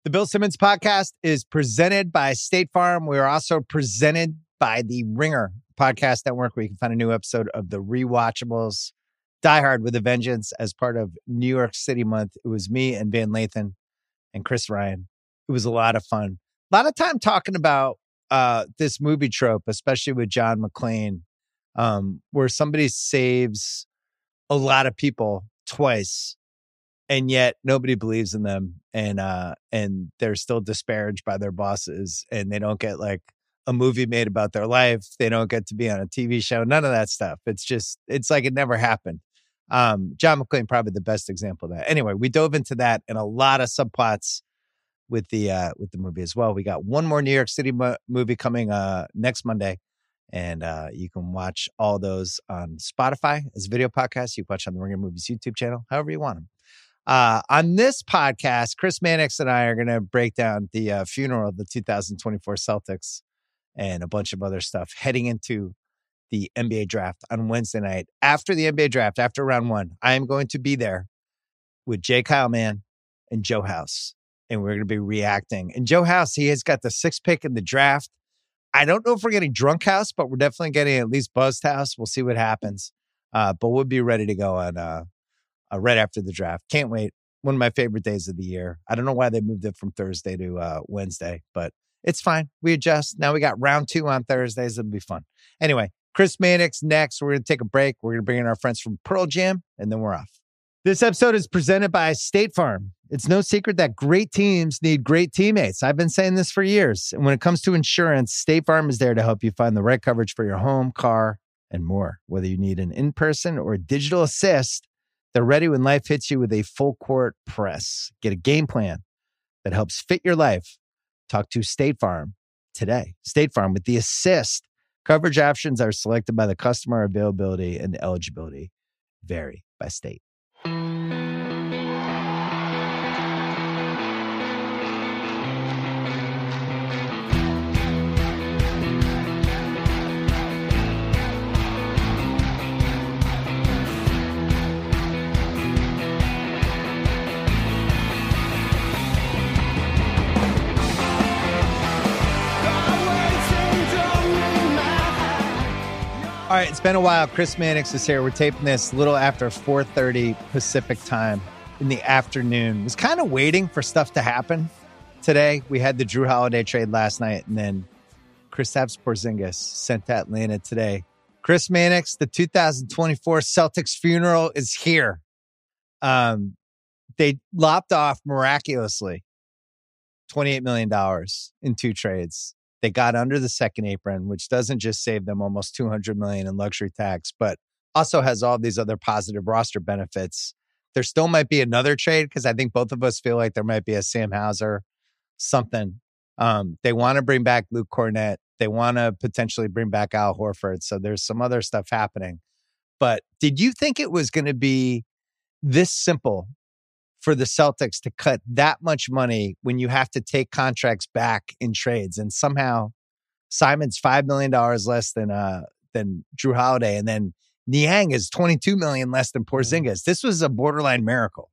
The Bill Simmons Podcast is presented by State Farm. We are also presented by the Ringer Podcast Network, where you can find a new episode of The Rewatchables. Die Hard with a Vengeance as part of New York City Month. It was me and Van Lathan and Chris Ryan. It was a lot of fun. A lot of time talking about this movie trope, especially with John McClane, where somebody saves a lot of people twice, and yet nobody believes in them, and they're still disparaged by their bosses, and they don't get like a movie made about their life. They don't get to be on a TV show. None of that stuff. It's like it never happened. John McClane, probably the best example of that. Anyway, we dove into that and a lot of subplots with the movie as well. We got one more New York City movie coming next Monday, and you can watch all those on Spotify as video podcasts. You can watch on the Ringer Movies YouTube channel, however you want them. On this podcast, Chris Mannix and I are going to break down the funeral of the 2024 Celtics and a bunch of other stuff heading into the NBA draft on Wednesday night. After the NBA draft, after round one, I am going to be there with Jay Kyle Mann and Joe House, and we're going to be reacting. And Joe House, he has got the 6th pick in the draft. I don't know if we're getting Drunk House, but we're definitely getting at least Buzzed House. We'll see what happens. But we'll be ready to go on right after the draft. Can't wait. One of my favorite days of the year. I don't know why they moved it from Thursday to Wednesday, but it's fine. We adjust. Now we got round 2 on Thursdays. It'll be fun. Anyway, Chris Mannix next. We're going to take a break. We're going to bring in our friends from Pearl Jam, and then we're off. This episode is presented by State Farm. It's no secret that great teams need great teammates. I've been saying this for years. And when it comes to insurance, State Farm is there to help you find the right coverage for your home, car, and more. Whether you need an in-person or a digital assist, they're ready when life hits you with a full court press. Get a game plan that helps fit your life. Talk to State Farm today. State Farm with the assist. Coverage options are selected by the customer. Availability and eligibility vary by state. All right, it's been a while. Chris Mannix is here. We're taping this a little after 4:30 Pacific time in the afternoon. Was kind of waiting for stuff to happen today. We had the Jrue Holiday trade last night, and then Kristaps Porzingis sent to Atlanta today. Chris Mannix, the 2024 Celtics funeral is here. They lopped off miraculously $28 million in 2 trades. They got under the second apron, which doesn't just save them almost $200 million in luxury tax, but also has all these other positive roster benefits. There still might be another trade because I think both of us feel like there might be a Sam Hauser something. They want to bring back Luke Cornett. They want to potentially bring back Al Horford. So there's some other stuff happening. But did you think it was going to be this simple for the Celtics to cut that much money when you have to take contracts back in trades? And somehow Simon's $5 million less than Jrue Holiday, and then Niang is $22 million less than Porzingis. This was a borderline miracle.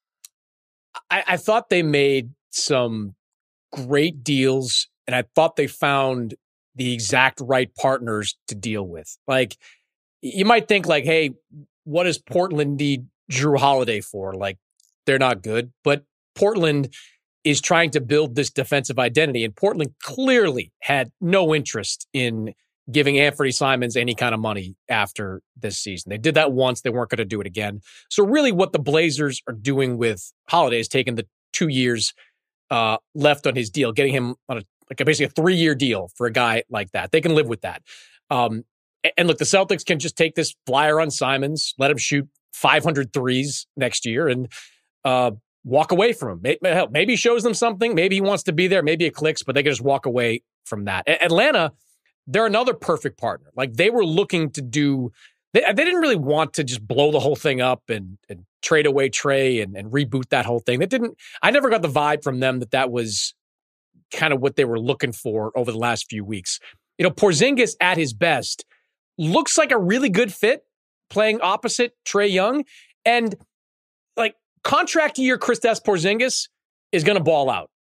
I thought they made some great deals, and I thought they found the exact right partners to deal with. Like, you might think like, hey, what does Portland need Jrue Holiday for? Like, they're not good, but Portland is trying to build this defensive identity, and Portland clearly had no interest in giving Anthony Simons any kind of money after this season. They did that once. They weren't going to do it again. So really what the Blazers are doing with Holiday is taking the 2 years left on his deal, getting him on basically a 3-year deal for a guy like that. They can live with that. And look, the Celtics can just take this flyer on Simons, let him shoot 500 threes next year, and walk away from him. Maybe he shows them something. Maybe he wants to be there. Maybe it clicks, but they can just walk away from that. Atlanta, they're another perfect partner. Like, they were looking to do, they didn't really want to just blow the whole thing up and trade away Trey and reboot that whole thing. I never got the vibe from them that was kind of what they were looking for over the last few weeks. You know, Porzingis at his best looks like a really good fit playing opposite Trae Young. And like, contract year Kristaps Porzingis is going to ball out.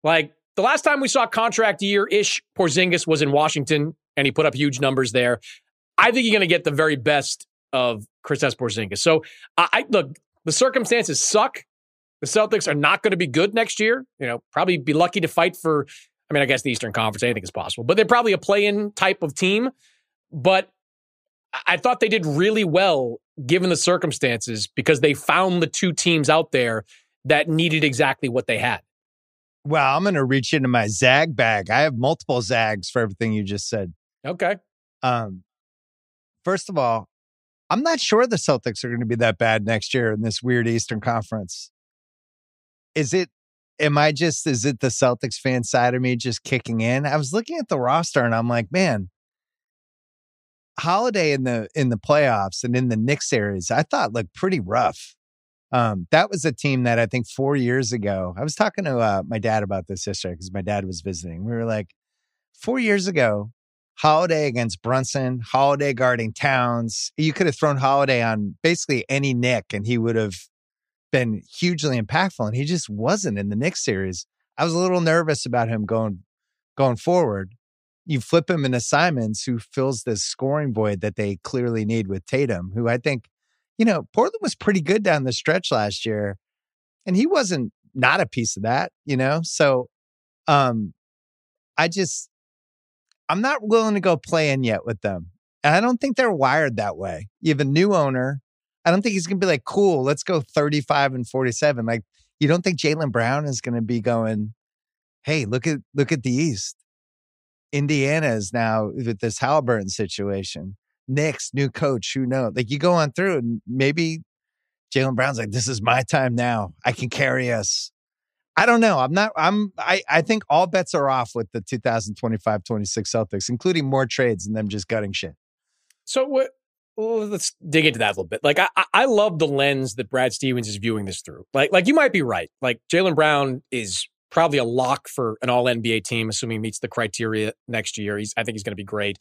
Like the last time we saw contract year-ish, Porzingis was in Washington and he put up huge numbers there. I think you're going to get the very best of Kristaps Porzingis. So look, the circumstances suck. The Celtics are not going to be good next year. Probably be lucky to fight for, I guess the Eastern Conference, anything is possible, but they're probably a play-in type of team. But I thought they did really well given the circumstances because they found the two teams out there that needed exactly what they had. Well, I'm going to reach into my Zag bag. I have multiple Zags for everything you just said. Okay. First of all, I'm not sure the Celtics are going to be that bad next year in this weird Eastern Conference. Is it the Celtics fan side of me just kicking in? I was looking at the roster and I'm like, man, Holiday in the playoffs and in the Knicks series, I thought looked pretty rough. That was a team that I think 4 years ago, I was talking to my dad about this yesterday because my dad was visiting. We were like, 4 years ago, Holiday against Brunson, Holiday guarding Towns. You could have thrown Holiday on basically any Knick and he would have been hugely impactful. And he just wasn't in the Knicks series. I was a little nervous about him going forward. You flip him into Simons, who fills this scoring void that they clearly need with Tatum, who I think, Portland was pretty good down the stretch last year. And he wasn't not a piece of that, So I'm not willing to go play in yet with them. And I don't think they're wired that way. You have a new owner. I don't think he's going to be like, cool, let's go 35 and 47. Like, you don't think Jaylen Brown is going to be going, hey, look at the East. Indiana is now with this Halliburton situation. Knicks, new coach, who knows? Like, you go on through and maybe Jaylen Brown's like, this is my time now. I can carry us. I don't know. I think all bets are off with the 2025-26 Celtics, including more trades and them just gutting shit. So let's dig into that a little bit. Like, I love the lens that Brad Stevens is viewing this through. Like you might be right. Like, Jaylen Brown is probably a lock for an all-NBA team, assuming he meets the criteria next year. I think he's going to be great.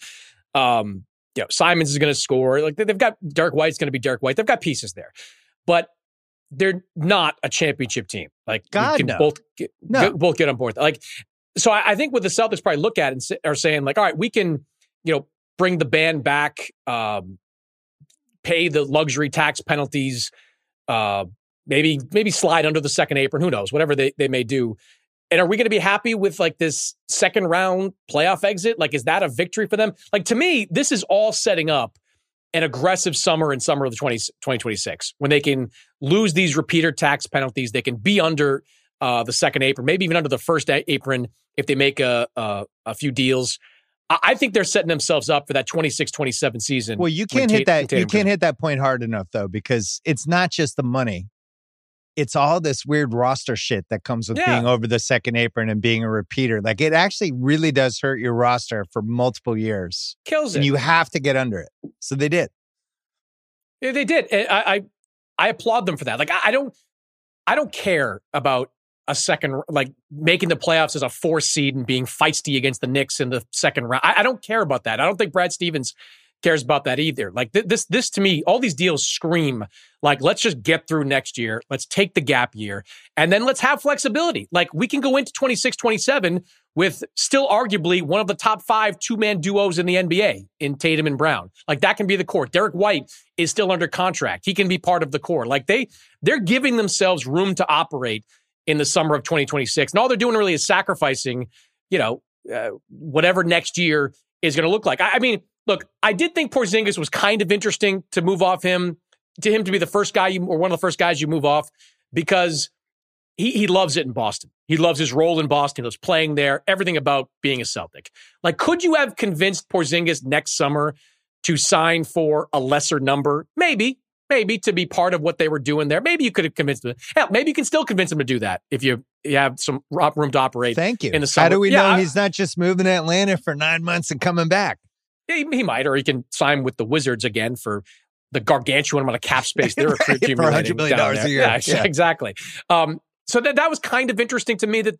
Simons is going to score. Like, they've got Derek White's going to be Derek White. They've got pieces there. But they're not a championship team. Like, God, we can both get on board. Like, so I think what the Celtics probably look at and are saying, like, all right, we can, bring the band back, pay the luxury tax penalties, maybe slide under the second apron. Who knows? Whatever they may do. And are we going to be happy with like this second round playoff exit? Like, is that a victory for them? Like, to me, this is all setting up an aggressive summer of the 2026 when they can lose these repeater tax penalties. They can be under the second apron, maybe even under the first apron if they make a few deals. I think they're setting themselves up for that 26-27 season. Well, you can't hit that. You can't hit that point hard enough, though, because it's not just the money. It's all this weird roster shit that comes with being over the second apron and being a repeater. Like, it actually really does hurt your roster for multiple years. Kills it. And you have to get under it. So they did. Yeah, they did. I applaud them for that. Like, I don't care about a second, like making the playoffs as a 4 seed and being feisty against the Knicks in the second round. I don't care about that. I don't think Brad Stevens cares about that either. Like, this to me, all these deals scream like, let's just get through next year. Let's take the gap year and then let's have flexibility. Like, we can go into 26-27 with still arguably one of the top 5 2-man duos in the NBA in Tatum and Brown. Like, that can be the core. Derek White is still under contract. He can be part of the core. Like, they're giving themselves room to operate in the summer of 2026. And all they're doing really is sacrificing, whatever next year is going to look like. I mean, look, I did think Porzingis was kind of interesting to move off him, to be the first guy or one of the first guys you move off, because he loves it in Boston. He loves his role in Boston. He loves playing there, everything about being a Celtic. Like, could you have convinced Porzingis next summer to sign for a lesser number? Maybe to be part of what they were doing there. Maybe you could have convinced him. Hell, maybe you can still convince him to do that if you have some room to operate. Thank you. In the summer. How do we know he's not just moving to Atlanta for 9 months and coming back? Yeah, he might, or he can sign with the Wizards again for the gargantuan amount of cap space they're for $100 million a year. Yeah, exactly. So that was kind of interesting to me that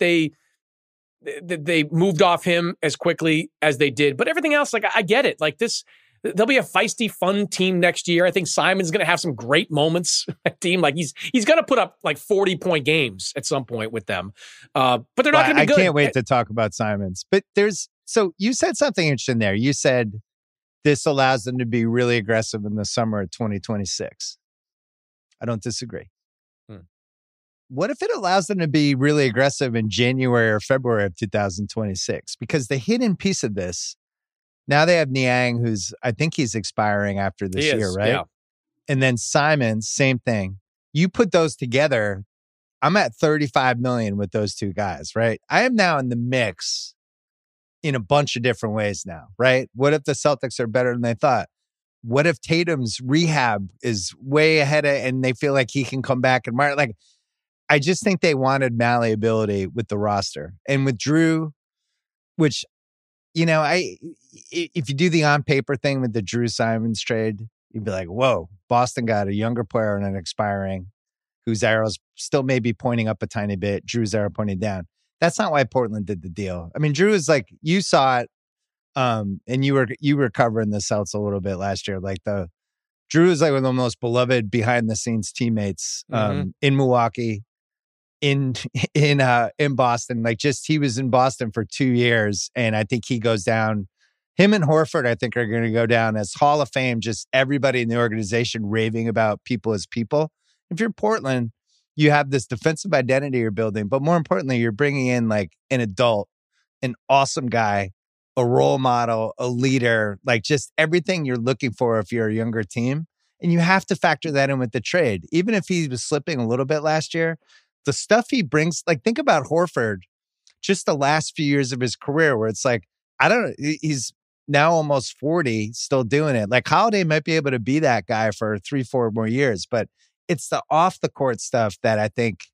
they moved off him as quickly as they did. But everything else, like, I get it. Like, this, they'll be a feisty, fun team next year. I think Simon's going to have some great moments. Team like he's going to put up like 40-point games at some point with them, but they're not going to be good. I can't wait to talk about Simons. But so you said something interesting there. You said this allows them to be really aggressive in the summer of 2026. I don't disagree. What if it allows them to be really aggressive in January or February of 2026? Because the hidden piece of this, now they have Niang, I think he's expiring after this year, right? Yeah. And then Simons, same thing. You put those together, I'm at $35 million with those two guys, right? I am now in the mix in a bunch of different ways now, right? What if the Celtics are better than they thought? What if Tatum's rehab is way ahead and they feel like he can come back and like, I just think they wanted malleability with the roster. And with Drew, which, if you do the on paper thing with the Drew Simons trade, you'd be like, whoa, Boston got a younger player and an expiring whose arrow's still maybe pointing up a tiny bit, Drew's arrow pointing down. That's not why Portland did the deal. I mean, Drew is like, you saw it, and you were covering the Celts a little bit last year. Like Drew is like one of the most beloved behind the scenes teammates in Milwaukee, in Boston. Like he was in Boston for 2 years, and I think he goes down. Him and Horford, I think, are going to go down as Hall of Fame. Just everybody in the organization raving about people as people. If you're Portland, you have this defensive identity you're building, but more importantly, you're bringing in like an adult, an awesome guy, a role model, a leader, like just everything you're looking for if you're a younger team. And you have to factor that in with the trade. Even if he was slipping a little bit last year, the stuff he brings, like think about Horford, just the last few years of his career where it's like, he's now almost 40, still doing it. Like Holiday might be able to be that guy for 3-4 more years, but it's the off the court stuff that I think,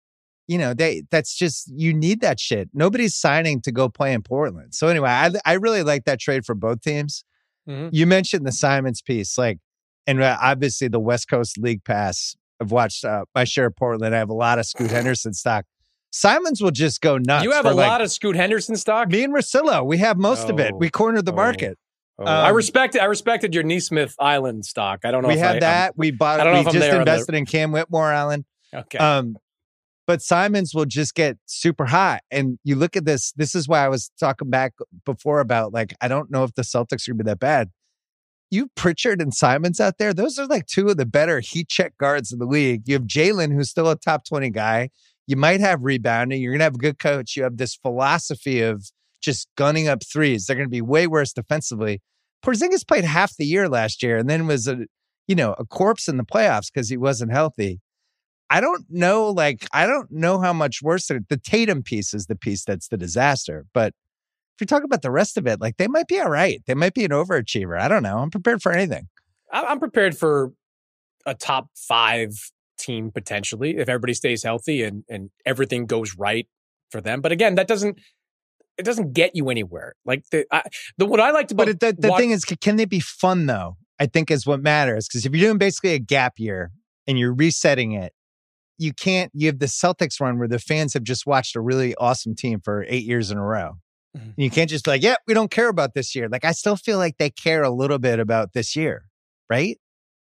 that's just, you need that shit. Nobody's signing to go play in Portland. So anyway, I really like that trade for both teams. Mm-hmm. You mentioned the Simons piece, and obviously the West Coast League Pass. I've watched my share of Portland. I have a lot of Scoot Henderson stock. Simons will just go nuts. You have a lot of Scoot Henderson stock? Me and Russillo, we have most of it. We cornered the market. I respected your Neesmith Island stock. I don't know. We had that. We bought. We just invested in Cam Whitmore Island. Okay. But Simons will just get super hot. And you look at this. This is why I was talking back before about I don't know if the Celtics are going to be that bad. You Pritchard and Simons out there. Those are like two of the better heat check guards in the league. You have Jalen, who's still a top 20 guy. You might have rebounding. You're going to have a good coach. You have this philosophy of just gunning up threes. They're going to be way worse defensively. Porzingis played half the year last year and then was a corpse in the playoffs because he wasn't healthy. I don't know how much worse the Tatum piece is the piece that's the disaster. But if you're talking about the rest of it, they might be all right. They might be an overachiever. I don't know. I'm prepared for anything. I'm prepared for a top 5 team potentially if everybody stays healthy and everything goes right for them. But again, it doesn't get you anywhere. What I liked about the thing is, can they be fun though? I think is what matters. Because if you're doing basically a gap year and you're resetting it, you have the Celtics run where the fans have just watched a really awesome team for 8 years in a row. Mm-hmm. And you can't just be like, yeah, we don't care about this year. I still feel like they care a little bit about this year, right?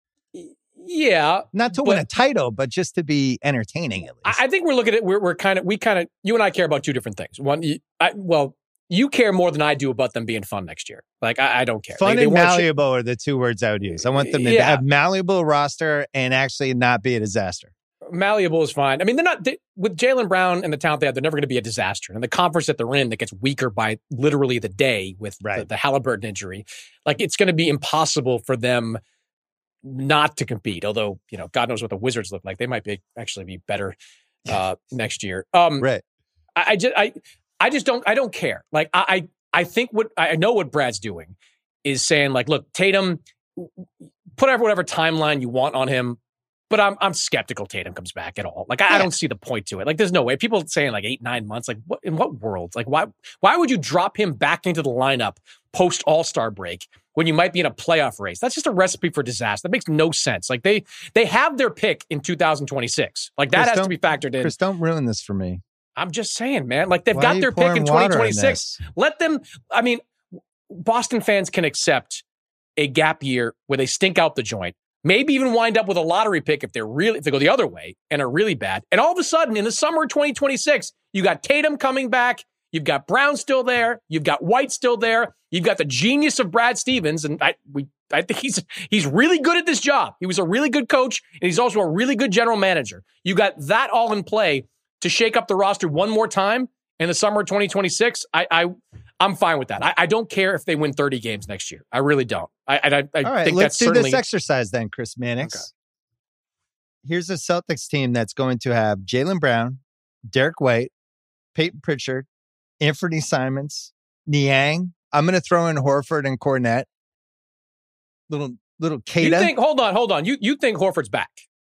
Yeah, not to win a title, but just to be entertaining at least. I think we're looking at you and I care about two different things. One, you care more than I do about them being fun next year. I don't care. Fun and malleable are the two words I would use. I want them to have malleable roster and actually not be a disaster. Malleable is fine. I mean, with Jaylen Brown and the talent they have, they're never going to be a disaster. And the conference that they're in that gets weaker by literally the day with the Halliburton injury, it's going to be impossible for them not to compete. Although, God knows what the Wizards look like. They might actually be better next year. Right. I don't care. I think I know what Brad's doing is saying look, Tatum, put whatever timeline you want on him. But I'm skeptical Tatum comes back at all. I don't see the point to it. There's no way. People saying 8-9 months. What in what world? Why would you drop him back into the lineup post All-Star break when you might be in a playoff race? That's just a recipe for disaster. That makes no sense. They have their pick in 202026. That has to be factored in. Chris, don't ruin this for me. I'm just saying, man. They've got their pick in 2026. Let them. I mean, Boston fans can accept a gap year where they stink out the joint, maybe even wind up with a lottery pick if they go the other way and are really bad. And all of a sudden, in the summer of 2026, you got Tatum coming back. You've got Brown still there. You've got White still there. You've got the genius of Brad Stevens. And I think he's really good at this job. He was a really good coach, and he's also a really good general manager. You got that all in play to shake up the roster one more time in the summer of 2026. I'm fine with that. I don't care if they win 30 games next year. I really don't. All right, think let's that's do certainly this exercise then, Chris Mannix. Okay. Here's a Celtics team that's going to have Jaylen Brown, Derek White, Peyton Pritchard, Anthony Simons, Niang. I'm going to throw in Horford and Cornette. Little Kata. Hold on. You think Horford's back?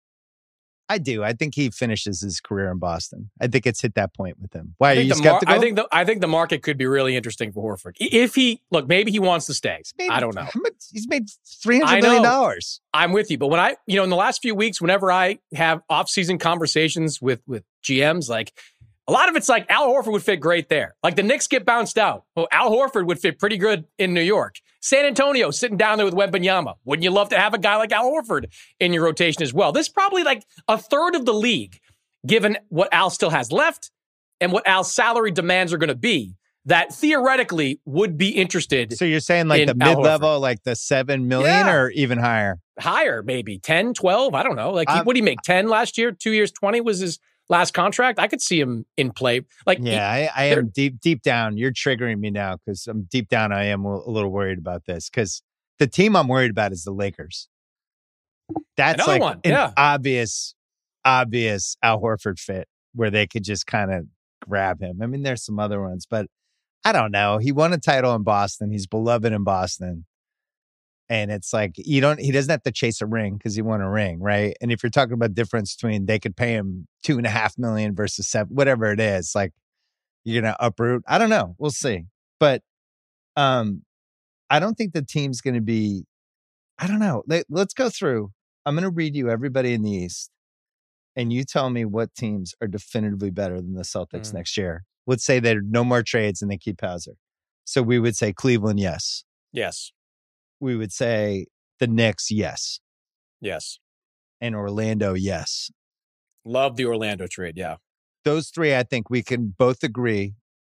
I do. I think he finishes his career in Boston. I think it's hit that point with him. Why are you skeptical? I think the market could be really interesting for Horford. If maybe he wants to stay. I don't know. He's made $300 million. I'm with you. But when in the last few weeks, whenever I have off-season conversations with GMs, like a lot of it's like Al Horford would fit great there. Like the Knicks get bounced out. Well, Al Horford would fit pretty good in New York. San Antonio sitting down there with Wembanyama. Wouldn't you love to have a guy like Al Horford in your rotation as well? This is probably like a third of the league, given what Al still has left and what Al's salary demands are going to be, that theoretically would be interested. So you're saying like the mid-level, like the $7 million or even higher? Higher, maybe 10, 12. I don't know. Like what did he make? 10 last year? 2 years, 20 was his last contract. I could see him in play. Like, I am deep down. You're triggering me now because I'm deep down. I am a little worried about this because the team I'm worried about is the Lakers. That's another like an obvious Al Horford fit where they could just kind of grab him. I mean, there's some other ones, but I don't know. He won a title in Boston. He's beloved in Boston. And it's like, he doesn't have to chase a ring because he won a ring, right? And if you're talking about difference between they could pay him $2.5 million versus $7 million, whatever it is, like you're going to uproot. I don't know. We'll see. But I don't think the team's going to be, I don't know. Let's go through. I'm going to read you everybody in the East. And you tell me what teams are definitively better than the Celtics next year. Let's say there are no more trades and they keep Hauser. So we would say Cleveland, yes. Yes. We would say the Knicks, yes. Yes. And Orlando, yes. Love the Orlando trade, yeah. Those three, I think we can both agree,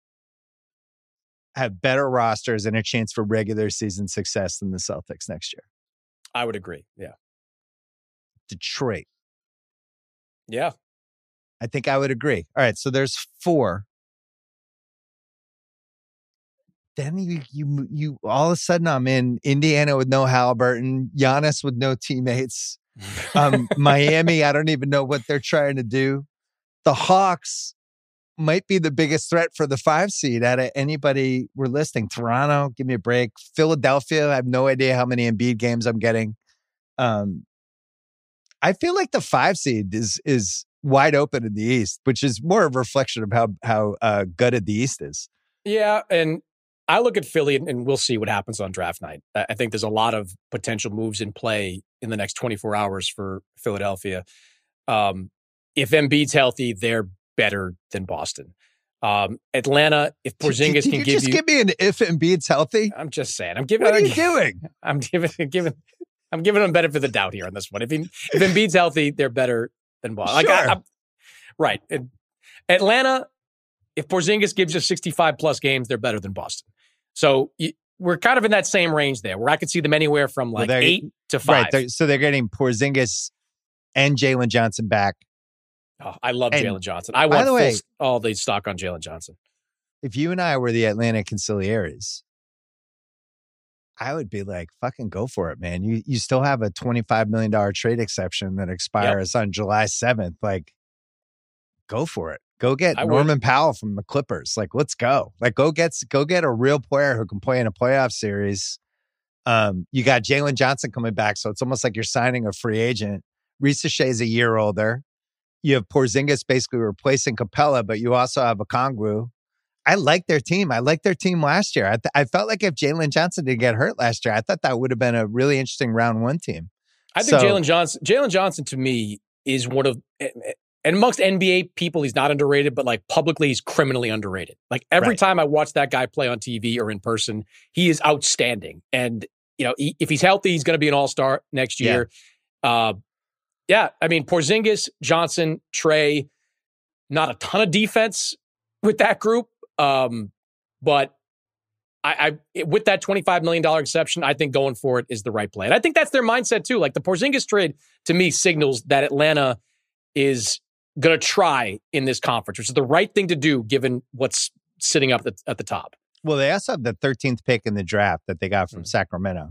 have better rosters and a chance for regular season success than the Celtics next year. I would agree, yeah. Detroit. Yeah. I think I would agree. All right, so there's 4. Then you all of a sudden I'm in Indiana with no Halliburton, Giannis with no teammates. Miami, I don't even know what they're trying to do. The Hawks might be the biggest threat for the 5 seed out of anybody we're listing. Toronto, give me a break. Philadelphia, I have no idea how many Embiid games I'm getting. I feel like the 5 seed is wide open in the East, which is more of a reflection of how gutted the East is. Yeah, and I look at Philly, and we'll see what happens on draft night. I think there's a lot of potential moves in play in the next 24 hours for Philadelphia. If Embiid's healthy, they're better than Boston. Atlanta, if Porzingis can give you... just give me an if Embiid's healthy? I'm just saying. What are you doing? I'm giving them benefit of the doubt here on this one. If Embiid's healthy, they're better than Boston. Sure. Right. Atlanta, if Porzingis gives you 65-plus games, they're better than Boston. So we're kind of in that same range there, where I could see them anywhere from 8 to 5. Right. So they're getting Porzingis and Jalen Johnson back. Oh, I love Jalen Johnson. I want all the stock on Jalen Johnson. If you and I were the Atlanta Conciliaries, I would be like, fucking go for it, man. You still have a $25 million trade exception that expires on July 7th. Like, go for it. Go get Norman Powell from the Clippers. Like, let's go. Like, go get a real player who can play in a playoff series. You got Jalen Johnson coming back, so it's almost like you're signing a free agent. Risa Shea's a year older. You have Porzingis basically replacing Capella, but you also have Okongwu. I like their team. I liked their team last year. I felt like if Jalen Johnson didn't get hurt last year, I thought that would have been a really interesting round 1 team. I think Jalen Johnson to me is one of, and amongst NBA people, he's not underrated, but like publicly, he's criminally underrated. Like every time I watch that guy play on TV or in person, he is outstanding. And if he's healthy, he's going to be an all-star next year. Yeah. I mean, Porzingis, Johnson, Trey, not a ton of defense with that group. But I with that $25 million exception, I think going for it is the right play. And I think that's their mindset too. Like the Porzingis trade to me signals that Atlanta is going to try in this conference, which is the right thing to do given what's sitting up at the top. Well, they also have the 13th pick in the draft that they got from Sacramento.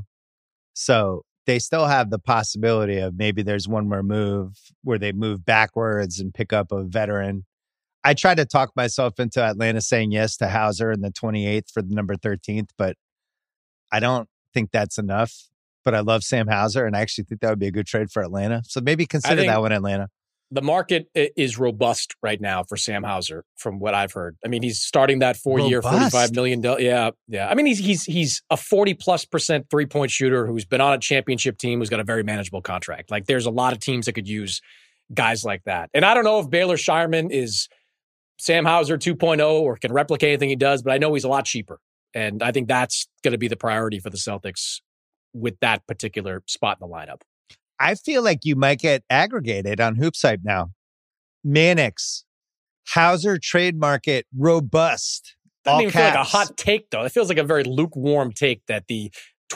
So they still have the possibility of maybe there's one more move where they move backwards and pick up a veteran. I tried to talk myself into Atlanta saying yes to Hauser in the 28th for the number 13th, but I don't think that's enough. But I love Sam Hauser, and I actually think that would be a good trade for Atlanta. So maybe consider that one, Atlanta. The market is robust right now for Sam Hauser, from what I've heard. I mean, he's starting that 4-year, $45 million. Yeah. I mean, he's a 40+% 3-point shooter who's been on a championship team, who's got a very manageable contract. Like, there's a lot of teams that could use guys like that. And I don't know if Baylor Scheierman is Sam Hauser 2.0 or can replicate anything he does, but I know he's a lot cheaper. And I think that's going to be the priority for the Celtics with that particular spot in the lineup. I feel like you might get aggregated on HoopsHype now. Mannix, Hauser trade market, robust. That doesn't even feel like a hot take, though. It feels like a very lukewarm take that the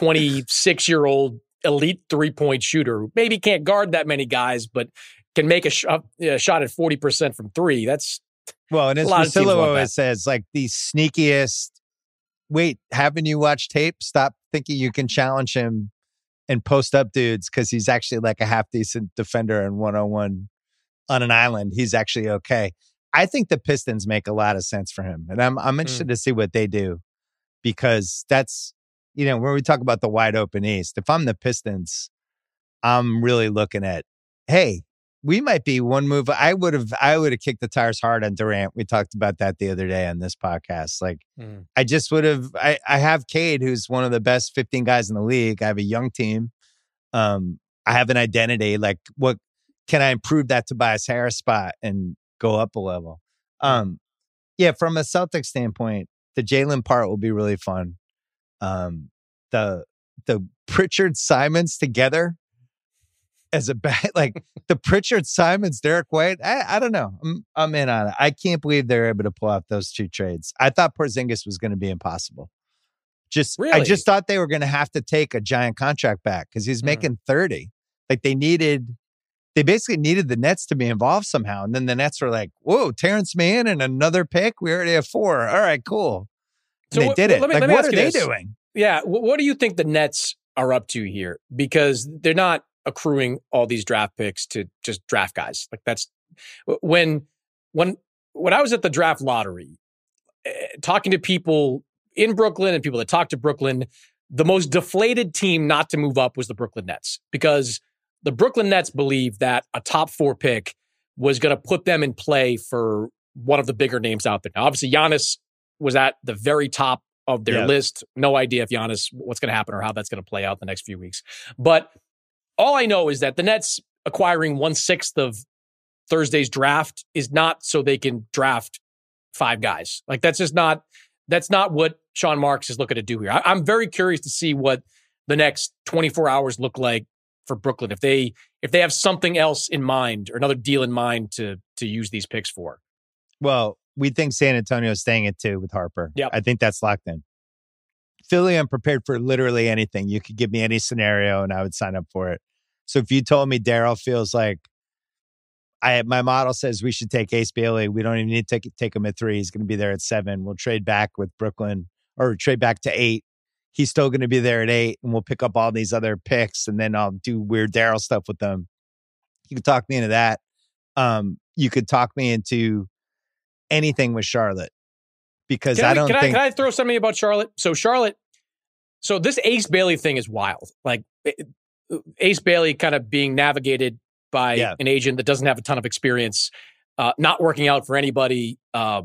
26-year-old elite 3-point shooter who maybe can't guard that many guys, but can make a shot at 40% from three. That's well, and as Priscilla always says, like the sneakiest. Wait, haven't you watched tape? Stop thinking you can challenge him and post up dudes because he's actually like a half decent defender and 101 on an island. He's actually okay. I think the Pistons make a lot of sense for him. And I'm interested to see what they do because that's, when we talk about the wide open East, if I'm the Pistons, I'm really looking at, hey, we might be one move. I would have kicked the tires hard on Durant. We talked about that the other day on this podcast. Like, I just would have. I have Cade, who's one of the best 15 guys in the league. I have a young team. I have an identity. Like, what can I improve that Tobias Harris spot and go up a level? Yeah, from a Celtics standpoint, the Jalen part will be really fun. The Pritchard Simons together. As a like the Pritchard Simons, Derek White, I don't know. I'm in on it. I can't believe they're able to pull off those two trades. I thought Porzingis was going to be impossible. Really? I just thought they were going to have to take a giant contract back because he's making 30. Like they basically needed the Nets to be involved somehow. And then the Nets were like, whoa, Terrence Mann and another pick? We already have 4. All right, cool. So they did it. What are they doing? Yeah. What do you think the Nets are up to here? Because they're not accruing all these draft picks to just draft guys. Like that's when I was at the draft lottery, talking to people in Brooklyn and people that talk to Brooklyn, the most deflated team not to move up was the Brooklyn Nets because the Brooklyn Nets believe that a top 4 pick was going to put them in play for one of the bigger names out there. Now, obviously Giannis was at the very top of their list. No idea if Giannis, what's going to happen or how that's going to play out the next few weeks. But all I know is that the Nets acquiring 1/6 of Thursday's draft is not so they can draft 5 guys. Like that's not what Sean Marks is looking to do here. I'm very curious to see what the next 24 hours look like for Brooklyn if they have something else in mind or another deal in mind to use these picks for. Well, we think San Antonio is staying at 2 with Harper. Yeah, I think that's locked in. Philly, I'm prepared for literally anything. You could give me any scenario and I would sign up for it. So if you told me Daryl feels like my model says we should take Ace Bailey, we don't even need to take him at 3. He's going to be there at 7. We'll trade back with Brooklyn or trade back to 8. He's still going to be there at 8 and we'll pick up all these other picks and then I'll do weird Daryl stuff with them. You could talk me into that. You could talk me into anything with Charlotte because Can I throw something about Charlotte? So this Ace Bailey thing is wild. Like Ace Bailey kind of being navigated by an agent that doesn't have a ton of experience, not working out for anybody.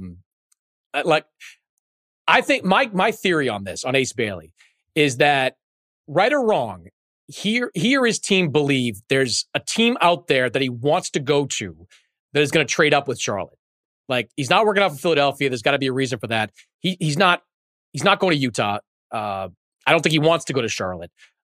Like I think my theory on this, on Ace Bailey, is that right or wrong, he or his team believe there's a team out there that he wants to go to that is going to trade up with Charlotte. Like he's not working out for Philadelphia. There's got to be a reason for that. He's not going to Utah. I don't think he wants to go to Charlotte.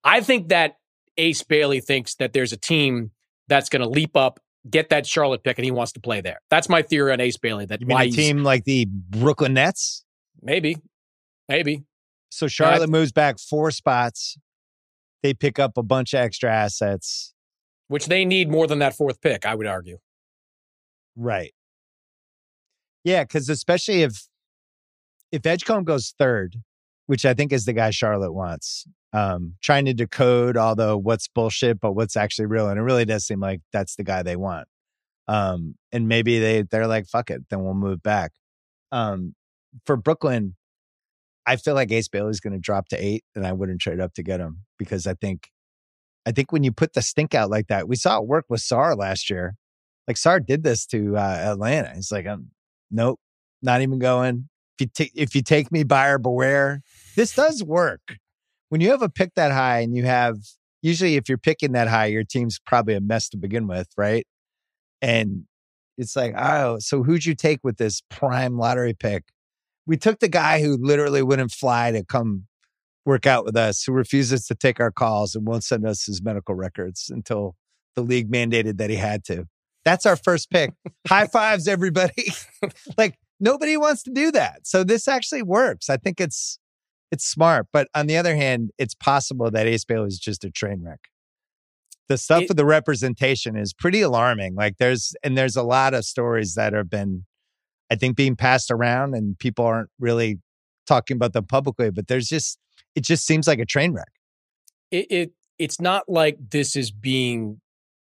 I think that Ace Bailey thinks that there's a team that's going to leap up, get that Charlotte pick, and he wants to play there. That's my theory on Ace Bailey. That you mean a team like the Brooklyn Nets? Maybe. So Charlotte moves back 4 spots. They pick up a bunch of extra assets. Which they need more than that 4th pick, I would argue. Right. Yeah, because especially if Edgecombe goes 3rd, which I think is the guy Charlotte wants, trying to decode although what's bullshit, but what's actually real. And it really does seem like that's the guy they want. And maybe they're like, fuck it, then we'll move back. For Brooklyn, I feel like Ace Bailey's going to drop to 8, and I wouldn't trade up to get him because I think when you put the stink out like that, we saw it work with Sarr last year. Like Sarr did this to Atlanta. He's like, nope, not even going. If you take me, buyer beware. This does work. When you have a pick that high and you have, usually if you're picking that high, your team's probably a mess to begin with, right? And it's like, oh, so who'd you take with this prime lottery pick? We took the guy who literally wouldn't fly to come work out with us, who refuses to take our calls and won't send us his medical records until the league mandated that he had to. That's our first pick. High fives, everybody. Like, nobody wants to do that. So this actually works. I think it's smart. But on the other hand, it's possible that Ace Bailey is just a train wreck. The stuff with the representation is pretty alarming. Like there's a lot of stories that have been, I think, being passed around and people aren't really talking about them publicly, but it just seems like a train wreck. It's not like this is being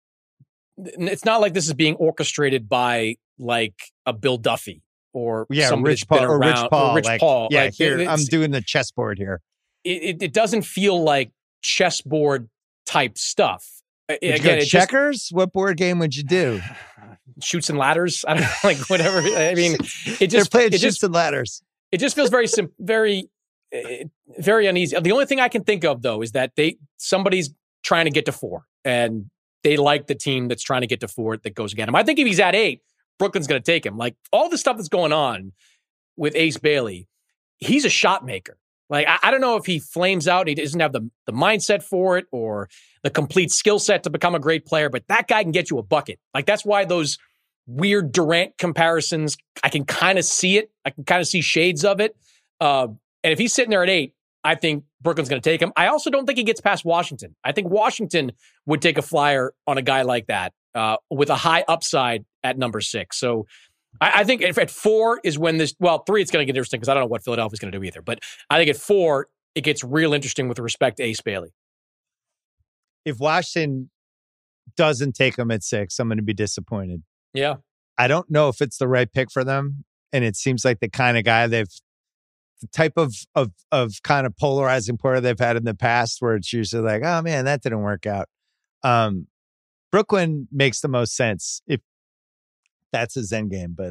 orchestrated by like a Bill Duffy or somebody Rich Paul, or Rich Paul. Yeah, like, here I'm doing the chessboard here. It doesn't feel like chessboard type stuff. Again, checkers? What board game would you do? Shoots and ladders. I don't know, like whatever. I mean, they're playing shoots and ladders. It just feels very very uneasy. The only thing I can think of though is that somebody's trying to get to 4, and they like the team that's trying to get to 4 that goes against him. I think if he's at 8, Brooklyn's going to take him. Like all the stuff that's going on with Ace Bailey, he's a shot maker. Like, I don't know if he flames out and he doesn't have the mindset for it or the complete skill set to become a great player, but that guy can get you a bucket. Like, that's why those weird Durant comparisons, I can kind of see it. I can kind of see shades of it. And if he's sitting there at 8, I think Brooklyn's going to take him. I also don't think he gets past Washington. I think Washington would take a flyer on a guy like that with a high upside at number 6. So I think if at 4 is when 3, it's going to get interesting because I don't know what Philadelphia's going to do either. But I think at 4, it gets real interesting with respect to Ace Bailey. If Washington doesn't take him at 6, I'm going to be disappointed. Yeah. I don't know if it's the right pick for them. And it seems like the kind of guy the type of kind of polarizing player they've had in the past where it's usually like, oh man, that didn't work out. Brooklyn makes the most sense if that's his end game. But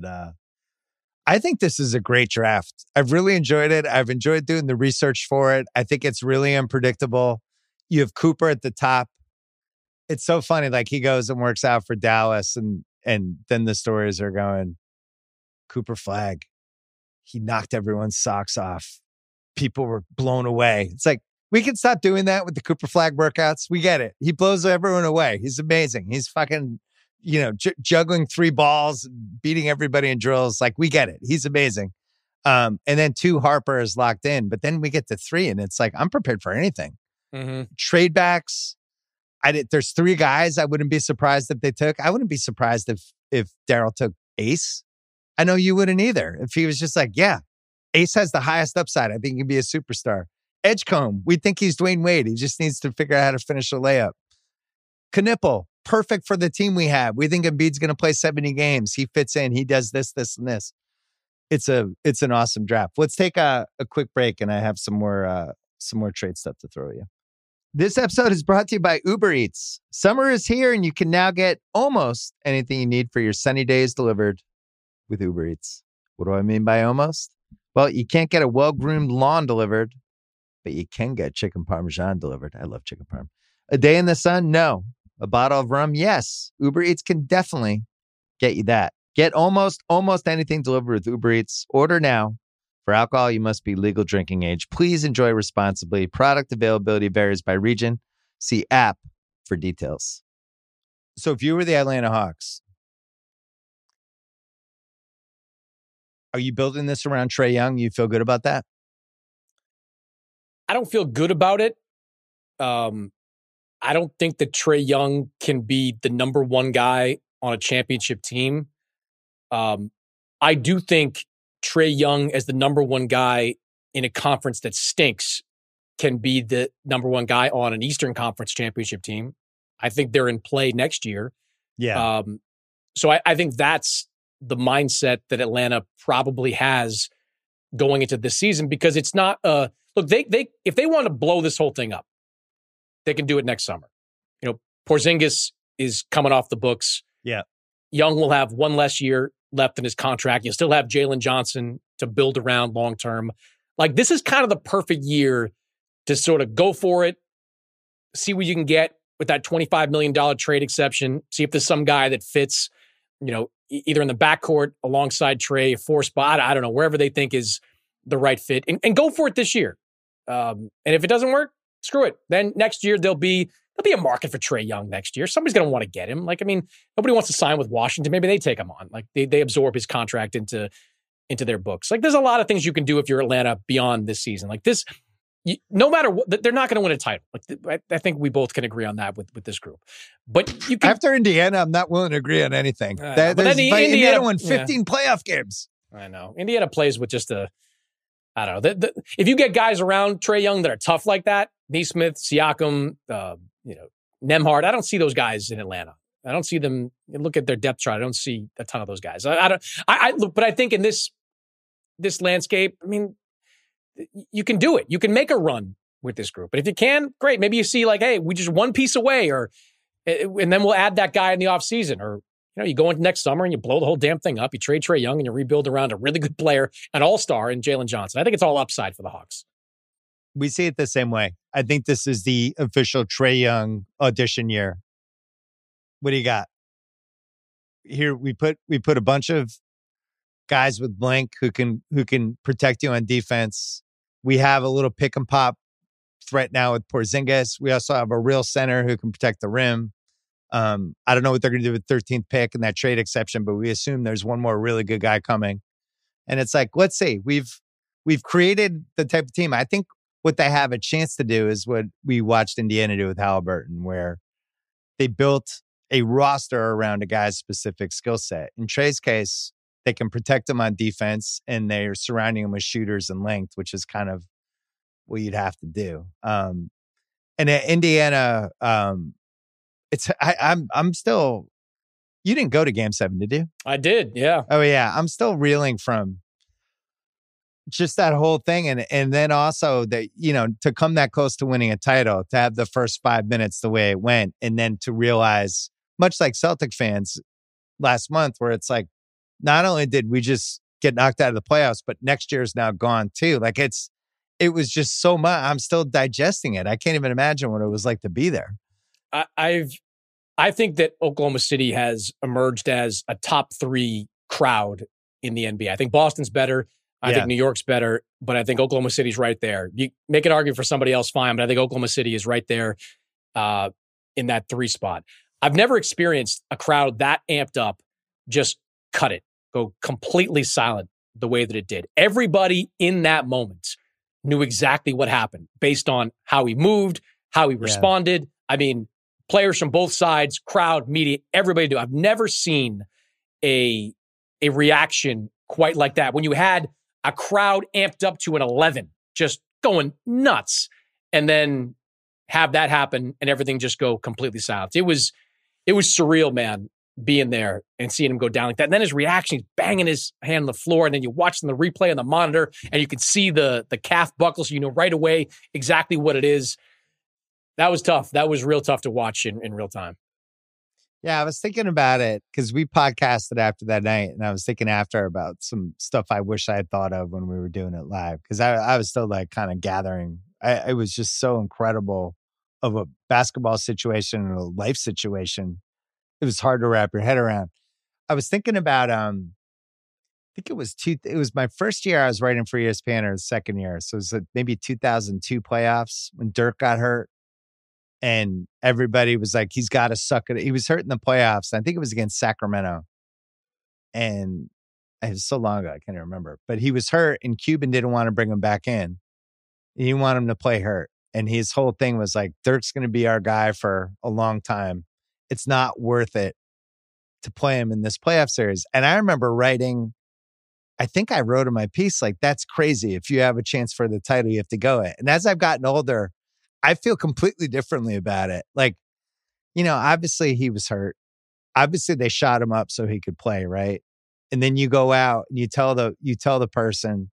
I think this is a great draft. I've really enjoyed it. I've enjoyed doing the research for it. I think it's really unpredictable. You have Cooper at the top. It's so funny. Like he goes and works out for Dallas and then the stories are going, Cooper Flag. He knocked everyone's socks off. People were blown away. It's like, we can stop doing that with the Cooper Flag workouts. We get it. He blows everyone away. He's amazing. He's fucking, juggling 3 balls, beating everybody in drills. Like, we get it. He's amazing. And then 2, Harper is locked in. But then we get to 3, and it's like, I'm prepared for anything. Mm-hmm. Trade backs. There's 3 guys I wouldn't be surprised if they took. I wouldn't be surprised if Daryl took Ace. I know you wouldn't either. If he was just like, yeah, Ace has the highest upside. I think he can be a superstar. Edgecombe, we think he's Dwayne Wade. He just needs to figure out how to finish a layup. Knipple, perfect for the team we have. We think Embiid's going to play 70 games. He fits in. He does this, this, and this. It's an awesome draft. Let's take a quick break, and I have some more trade stuff to throw you. This episode is brought to you by Uber Eats. Summer is here, and you can now get almost anything you need for your sunny days delivered with Uber Eats. What do I mean by almost? Well, you can't get a well-groomed lawn delivered, but you can get chicken parmesan delivered. I love chicken parm. A day in the sun? No. A bottle of rum? Yes. Uber Eats can definitely get you that. Get almost anything delivered with Uber Eats. Order now For alcohol, you must be legal drinking age. Please enjoy responsibly. Product availability varies by region. See app for details. So if you were the Atlanta Hawks, are you building this around Trae Young? You feel good about that? I don't feel good about it. I don't think that Trae Young can be the number one guy on a championship team. I do think Trae Young as the number one guy in a conference that stinks can be the number one guy on an Eastern Conference championship team. I think they're in play next year. Yeah. So I think that's the mindset that Atlanta probably has going into this season, because it's not look, they if they want to blow this whole thing up, they can do it next summer. You know, Porzingis is coming off the books. Yeah. Young will have one less year left in his contract. You'll still have Jalen Johnson to build around long term. Like, this is kind of the perfect year to sort of go for it, see what you can get with that $25 million trade exception, see if there's some guy that fits, you know, either in the backcourt alongside Trae, four spot, I don't know, wherever they think is the right fit, and go for it this year. And if it doesn't work, screw it. Then next year there'll be a market for Trae Young next year. Somebody's going to want to get him. Like, I mean, nobody wants to sign with Washington. Maybe they take him on. Like, they absorb his contract into their books. Like, there's a lot of things you can do if you're Atlanta beyond this season. Like this, no matter what, they're not going to win a title. Like, I think we both can agree on that with this group. But you can, after Indiana, I'm not willing to agree on anything. Indiana won 15 playoff games. I know. Indiana plays with just I don't know. If you get guys around Trae Young that are tough like that, Nesmith, Siakam, Nembhard, I don't see those guys in Atlanta. I don't see them. Look at their depth chart. I don't see a ton of those guys. I look, but I think in this landscape, I mean, you can do it. You can make a run with this group. But if you can, great. Maybe you see like, hey, we just one piece away, and then we'll add that guy in the offseason. Or, you know, you go into next summer and you blow the whole damn thing up. You trade Trae Young and you rebuild around a really good player, an all-star in Jalen Johnson. I think it's all upside for the Hawks. We see it the same way. I think this is the official Trae Young audition year. What do you got? Here we put a bunch of guys with blank who can protect you on defense. We have a little pick and pop threat now with Porzingis. We also have a real center who can protect the rim. I don't know what they're going to do with 13th pick and that trade exception, but we assume there's one more really good guy coming. And it's like, let's see, we've created the type of team. I think what they have a chance to do is what we watched Indiana do with Halliburton, where they built a roster around a guy's specific skill set. In Trae's case, they can protect him on defense, and they're surrounding him with shooters and length, which is kind of what you'd have to do. And at Indiana, I'm still. You didn't go to Game 7, did you? I did, yeah. Oh yeah, I'm still reeling from just that whole thing, and then also that, you know, to come that close to winning a title, to have the first 5 minutes the way it went, and then to realize, much like Celtic fans last month, where it's like, not only did we just get knocked out of the playoffs, but next year's now gone too. Like it was just so much. I'm still digesting it. I can't even imagine what it was like to be there. I think that Oklahoma City has emerged as a top 3 crowd in the NBA. I think Boston's better. I think New York's better, but I think Oklahoma City's right there. You make an argument for somebody else, fine, but I think Oklahoma City is right there in that 3 spot. I've never experienced a crowd that amped up just cut it, go completely silent the way that it did. Everybody in that moment knew exactly what happened based on how he moved, how he responded. I mean, players from both sides, crowd, media, everybody do. I've never seen a reaction quite like that. When you had a crowd amped up to an 11, just going nuts, and then have that happen and everything just go completely silent. It was surreal, man, being there and seeing him go down like that. And then his reaction, he's banging his hand on the floor, and then you watch the replay on the monitor, and you can see the calf buckle, so you know right away exactly what it is. That was tough. That was real tough to watch in real time. Yeah, I was thinking about it because we podcasted after that night, and I was thinking after about some stuff I wish I had thought of when we were doing it live, because I was still like kind of gathering. It was just so incredible of a basketball situation and a life situation. It was hard to wrap your head around. I was thinking about think it was my first year I was writing for ESPN, or the second year. So it was maybe 2002 playoffs when Dirk got hurt. And everybody was like, he's got to suck it. He was hurt in the playoffs. I think it was against Sacramento. And it was so long ago, I can't remember. But he was hurt, and Cuban didn't want to bring him back in. He didn't want him to play hurt. And his whole thing was like, Dirk's going to be our guy for a long time. It's not worth it to play him in this playoff series. And I remember I think I wrote in my piece, like, that's crazy. If you have a chance for the title, you have to go it. And as I've gotten older, I feel completely differently about it. Like, obviously he was hurt. Obviously they shot him up so he could play, right? And then you go out and you tell the person,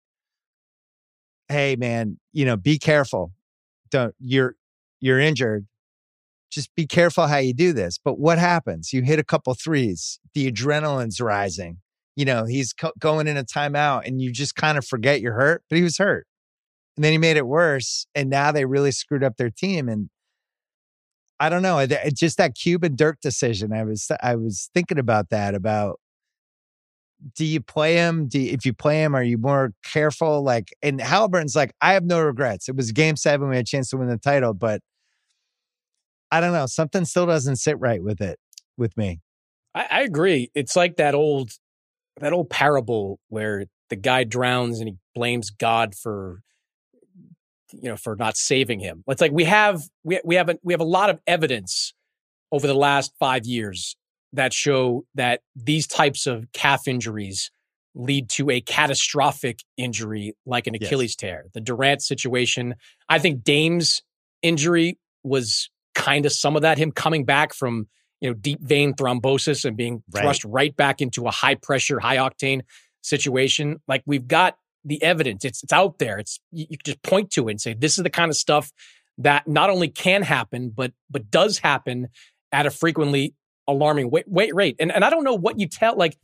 hey man, be careful. You're injured. Just be careful how you do this. But what happens? You hit a couple threes. The adrenaline's rising. He's going in a timeout, and you just kind of forget you're hurt, but he was hurt. And then he made it worse. And now they really screwed up their team. And I don't know. It's just that Cuban Dirk decision. I was thinking about that, do you play him? If you play him, are you more careful? And Halliburton's like, I have no regrets. It was game 7. We had a chance to win the title, but I don't know. Something still doesn't sit right with me. I agree. It's like that old parable where the guy drowns and he blames God for not saving him. It's like we have a lot of evidence over the last 5 years that show that these types of calf injuries lead to a catastrophic injury like an Achilles tear. The Durant situation, I think Dame's injury was kind of some of that, him coming back from deep vein thrombosis and being thrust right back into a high pressure, high octane situation. Like, we've got the evidence. It's out there. You can just point to it and say, this is the kind of stuff that not only can happen, but does happen at a frequently alarming weight rate. And I don't know what you tell, like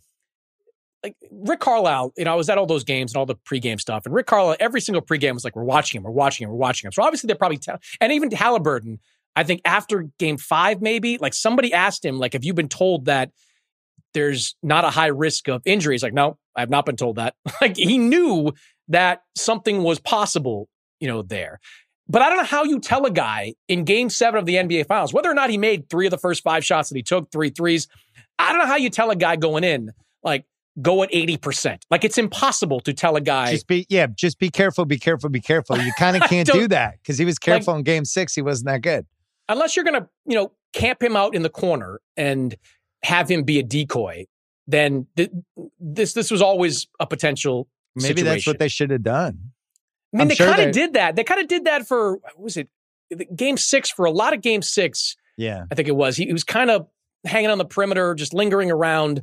Rick Carlisle, I was at all those games and all the pregame stuff. And Rick Carlisle, every single pregame was like, we're watching him. So obviously they're probably and even Halliburton, I think after game 5, maybe, like, somebody asked him, like, have you been told that there's not a high risk of injury? He's like, no, I have not been told that. Like, he knew that something was possible, there. But I don't know how you tell a guy in game 7 of the NBA Finals, whether or not he made 3 of the first 5 shots that he took, 3 threes. I don't know how you tell a guy going in, like, go at 80%. Like, it's impossible to tell a guy. Just be careful, be careful, be careful. You kind of can't do that, because he was careful in game 6. He wasn't that good. Unless you're going to, camp him out in the corner and have him be a decoy, then this was always a potential Maybe situation. That's what they should have done. I mean, they kind of did that. They kind of did that for, what was it, game 6, for a lot of game 6. Yeah. I think it was. He was kind of hanging on the perimeter, just lingering around.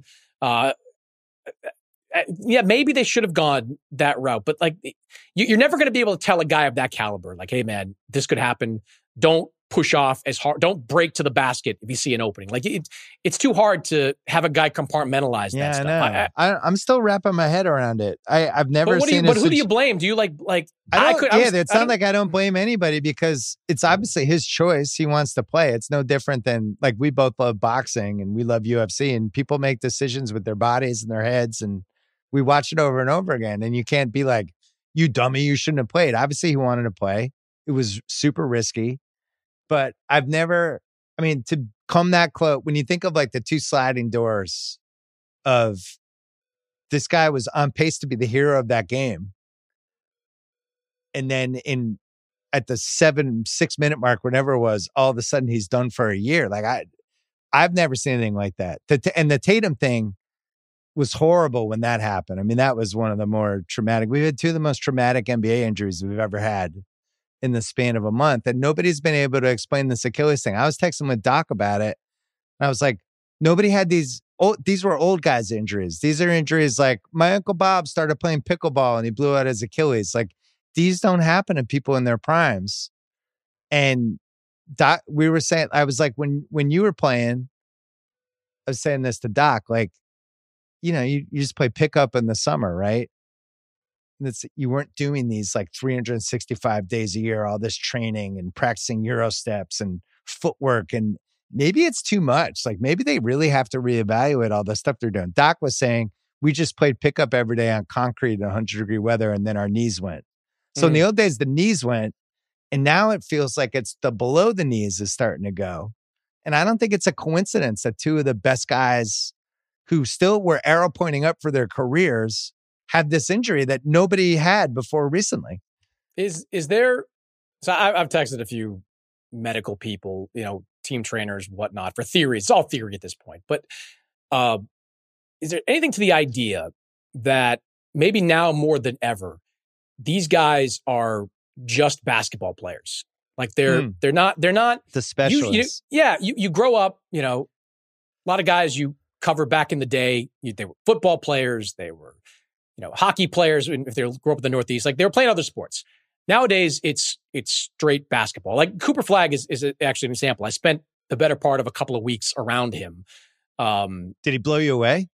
Maybe they should have gone that route. But, like, you're never going to be able to tell a guy of that caliber, like, hey, man, this could happen. Don't push off as hard. Don't break to the basket if you see an opening. Like, it's too hard to have a guy compartmentalize that stuff. I'm still wrapping my head around it. I've never seen. But who do you blame? Do you like? It's not like I don't blame anybody, because it's obviously his choice. He wants to play. It's no different than, like, we both love boxing and we love UFC, and people make decisions with their bodies and their heads, and we watch it over and over again. And you can't be like, you dummy, you shouldn't have played. Obviously, he wanted to play. It was super risky. But to come that close, when you think of, like, the 2 sliding doors of, this guy was on pace to be the hero of that game. And then at the 6-minute mark, whenever it was, all of a sudden he's done for a year. Like, I've never seen anything like that. And the Tatum thing was horrible when that happened. I mean, that was one of the more traumatic. We've had 2 of the most traumatic NBA injuries we've ever had in the span of a month. And nobody's been able to explain this Achilles thing. I was texting with Doc about it. And I was like, nobody had these were old guys' injuries. These are injuries like, my Uncle Bob started playing pickleball and he blew out his Achilles. Like, these don't happen to people in their primes. And Doc, we were saying, I was like, when you were playing, I was saying this to Doc, like, you just play pickup in the summer, right? You weren't doing these, like, 365 days a year, all this training and practicing Euro steps and footwork. And maybe it's too much. Like, maybe they really have to reevaluate all the stuff they're doing. Doc was saying, we just played pickup every day on concrete in 100-degree weather, and then our knees went. So in the old days, the knees went, and now it feels like it's the below the knees is starting to go. And I don't think it's a coincidence that two of the best guys who still were arrow pointing up for their careers had this injury that nobody had before recently. Is there? So I've texted a few medical people, team trainers, whatnot, for theories. It's all theory at this point. But is there anything to the idea that maybe now more than ever, these guys are just basketball players? Like they're not the specialists. You grow up, a lot of guys you cover back in the day, they were football players, they were, hockey players. If they grew up in the Northeast, like they were playing other sports. Nowadays, it's straight basketball. Like Cooper Flagg is actually an example. I spent the better part of a couple of weeks around him. Did he blow you away?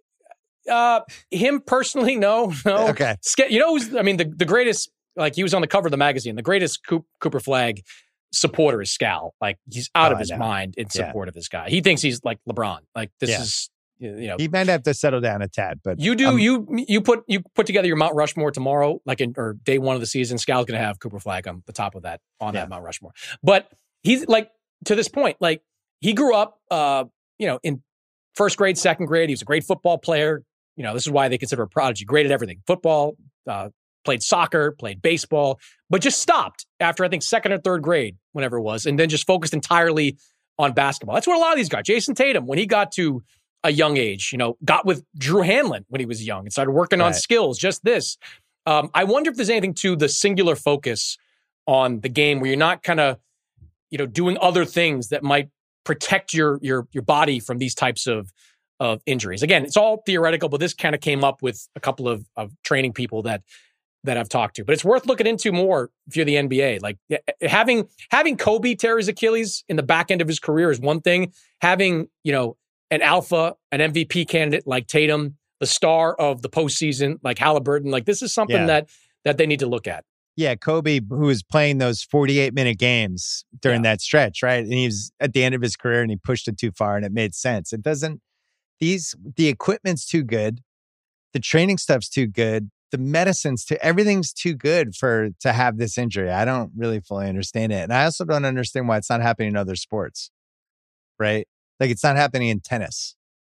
Him personally, no. Okay. The greatest, like he was on the cover of the magazine, the greatest Cooper Flagg supporter is Scal. Like he's out of his mind in support of this guy. He thinks he's like LeBron. Like this is, he might have to settle down a tad, but you do, you put together your Mount Rushmore tomorrow, or day one of the season, Scal's going to have Cooper Flagg on the top of that, that Mount Rushmore. But he's like, to this point, like he grew up, in first grade, second grade. He was a great football player. This is why they consider a prodigy. Great at everything. Football, played soccer, played baseball, but just stopped after, I think, second or third grade, whenever it was, and then just focused entirely on basketball. That's what a lot of these guys, Jason Tatum, when he got to a young age, got with Drew Hanlon when he was young and started working on skills, just this. I wonder if there's anything to the singular focus on the game where you're not kind of, doing other things that might protect your body from these types of injuries. Again, it's all theoretical, but this kind of came up with a couple of training people that I've talked to. But it's worth looking into more if you're the NBA. Like having Kobe tear his Achilles in the back end of his career is one thing. Having, an alpha, an MVP candidate like Tatum, the star of the postseason like Halliburton, like this is something that they need to look at. Yeah, Kobe, who was playing those 48-minute games during that stretch, right? And he was at the end of his career and he pushed it too far and it made sense. It doesn't, the equipment's too good. The training stuff's too good. The medicine's everything's too good to have this injury. I don't really fully understand it. And I also don't understand why it's not happening in other sports, right? Like it's not happening in tennis.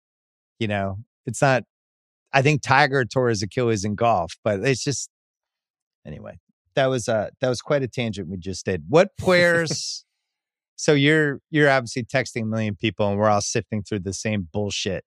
It's not, I think Tiger tore his Achilles in golf, but it's just, anyway, that was quite a tangent we just did. What players, so you're obviously texting a million people and we're all sifting through the same bullshit,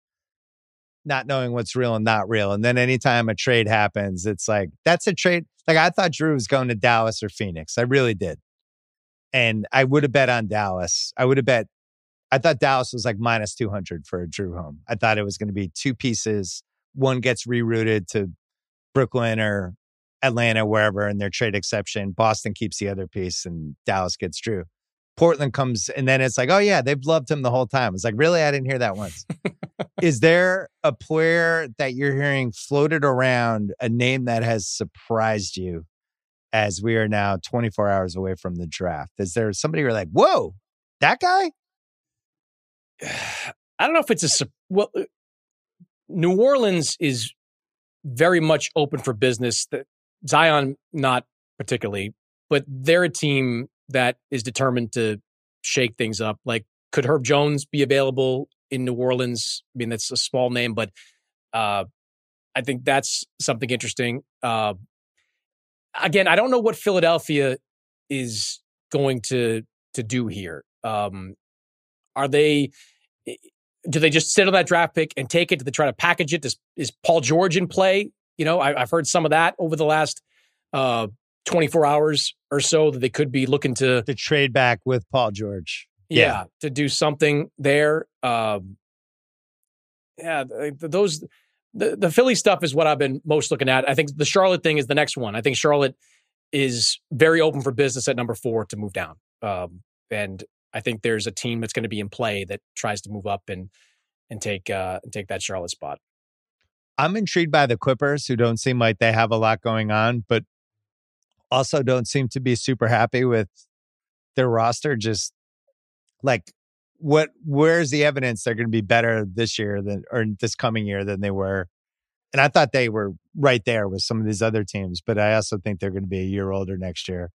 not knowing what's real and not real. And then anytime a trade happens, it's like, that's a trade. Like I thought Drew was going to Dallas or Phoenix. I really did. And I would have bet on Dallas. I thought Dallas was like minus 200 for a Drew home. I thought it was going to be two pieces. One gets rerouted to Brooklyn or Atlanta, wherever, in their trade exception. Boston keeps the other piece and Dallas gets Drew. Portland comes and then it's like, oh yeah, they've loved him the whole time. It's like, really? I didn't hear that once. Is there a player that you're hearing floated around, a name that has surprised you as we are now 24 hours away from the draft? Is there somebody you're like, whoa, that guy? I don't know if it's New Orleans is very much open for business. Zion, not particularly, but they're a team that is determined to shake things up. Like, could Herb Jones be available in New Orleans? I mean, that's a small name, but I think that's something interesting. Again, I don't know what Philadelphia is going to do here. Do they just sit on that draft pick and take it? Do they try to package it? Is Paul George in play? I've heard some of that over the last 24 hours or so that they could be looking to trade back with Paul George. Yeah, to do something there. The Philly stuff is what I've been most looking at. I think the Charlotte thing is the next one. I think Charlotte is very open for business at number 4 to move down. And I think there's a team that's going to be in play that tries to move up and take that Charlotte spot. I'm intrigued by the Clippers, who don't seem like they have a lot going on, but also don't seem to be super happy with their roster. Just like, where's the evidence they're going to be better this year or this coming year than they were And I thought they were right there with some of these other teams, but I also think they're going to be a year older next year.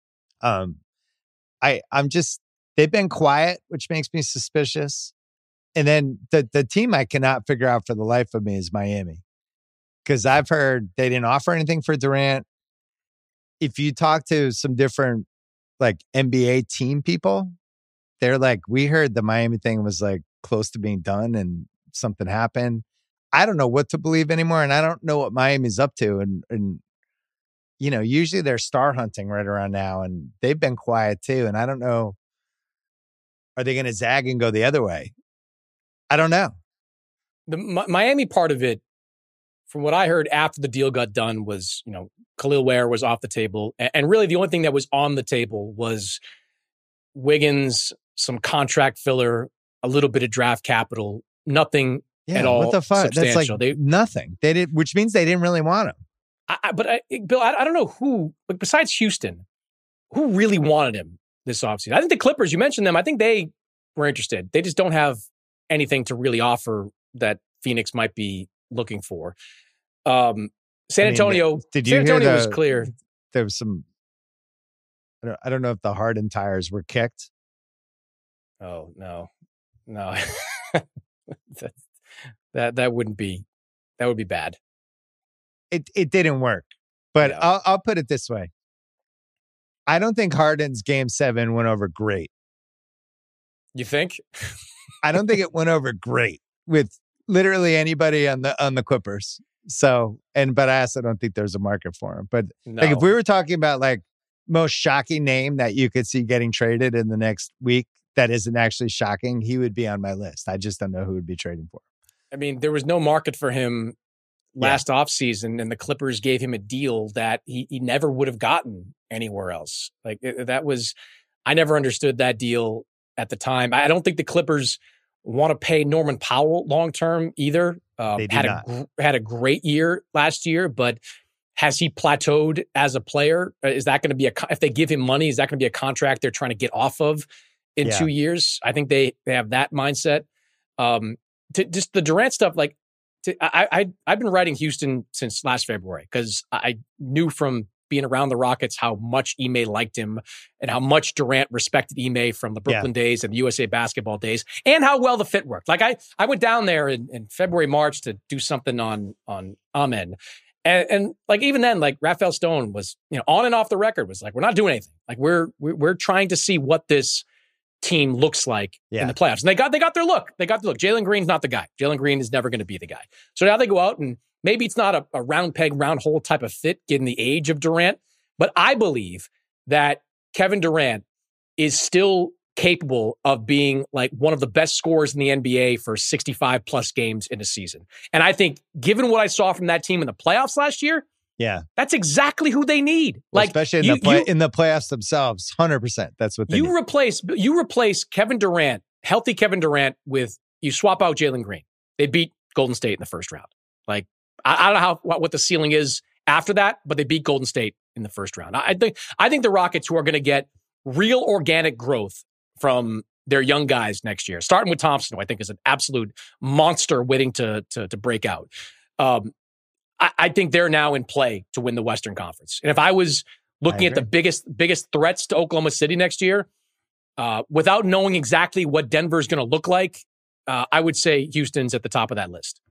They've been quiet, which makes me suspicious. And then the team I cannot figure out for the life of me is Miami. Because I've heard they didn't offer anything for Durant. If you talk to some different like NBA team people, they're like, we heard the Miami thing was like close to being done and something happened. I don't know what to believe anymore. And I don't know what Miami's up to. And usually they're star hunting right around now and they've been quiet too. And I don't know, are they going to zag and go the other way? I don't know. The Miami part of it, from what I heard after the deal got done, was, Khalil Ware was off the table. And really the only thing that was on the table was Wiggins, some contract filler, a little bit of draft capital, nothing at all. What the fuck? Substantial. That's like nothing. They did, which means they didn't really want him. Bill, I don't know who, besides Houston, who really wanted him this offseason. I think the Clippers, you mentioned them, I think they were interested. They just don't have anything to really offer that Phoenix might be looking for. San Antonio, San Antonio was clear. There was some, I don't know if the Harden tires were kicked. Oh, no. that wouldn't be, that would be bad. It didn't work, but Yeah. I'll put it this way. I don't think Harden's game 7 went over great. You think? I don't think it went over great with literally anybody on the Clippers. So, but I also don't think there's a market for him. But like if we were talking about like most shocking name that you could see getting traded in the next week, that isn't actually shocking, he would be on my list. I just don't know who would be trading for him. I mean, there was no market for him last offseason, and the Clippers gave him a deal that he never would have gotten anywhere else. Like I never understood that deal at the time. I don't think the Clippers want to pay Norman Powell long-term either. Had a great year last year, but has he plateaued as a player? Is that going to be if they give him money, is that going to be a contract they're trying to get off of in 2 years? I think they have that mindset. Just the Durant stuff, like, I've been writing Houston since last February because I knew from being around the Rockets how much Ime liked him and how much Durant respected Ime from the Brooklyn days and the USA basketball days and how well the fit worked. Like I went down there in February, March to do something on Amen. And like even then, like Raphael Stone was, on and off the record was like, we're not doing anything. Like we're trying to see what this team looks like in the playoffs. And they got their look. Jalen Green's not the guy. Jalen Green is never going to be the guy. So now they go out and maybe it's not a round peg, round hole type of fit given the age of Durant, but I believe that Kevin Durant is still capable of being like one of the best scorers in the NBA for 65 plus games in a season. And I think given what I saw from that team in the playoffs last year, that's exactly who they need. Like especially in the playoffs themselves, 100%. That's what they need. You replace Kevin Durant, healthy Kevin Durant, with you swap out Jalen Green. They beat Golden State in the first round. Like I don't know what the ceiling is after that, but they beat Golden State in the first round. I think the Rockets, who are going to get real organic growth from their young guys next year, starting with Thompson, who I think is an absolute monster waiting to break out. I think they're now in play to win the Western Conference. And if I was looking at the biggest threats to Oklahoma City next year, without knowing exactly what Denver's going to look like, I would say Houston's at the top of that list.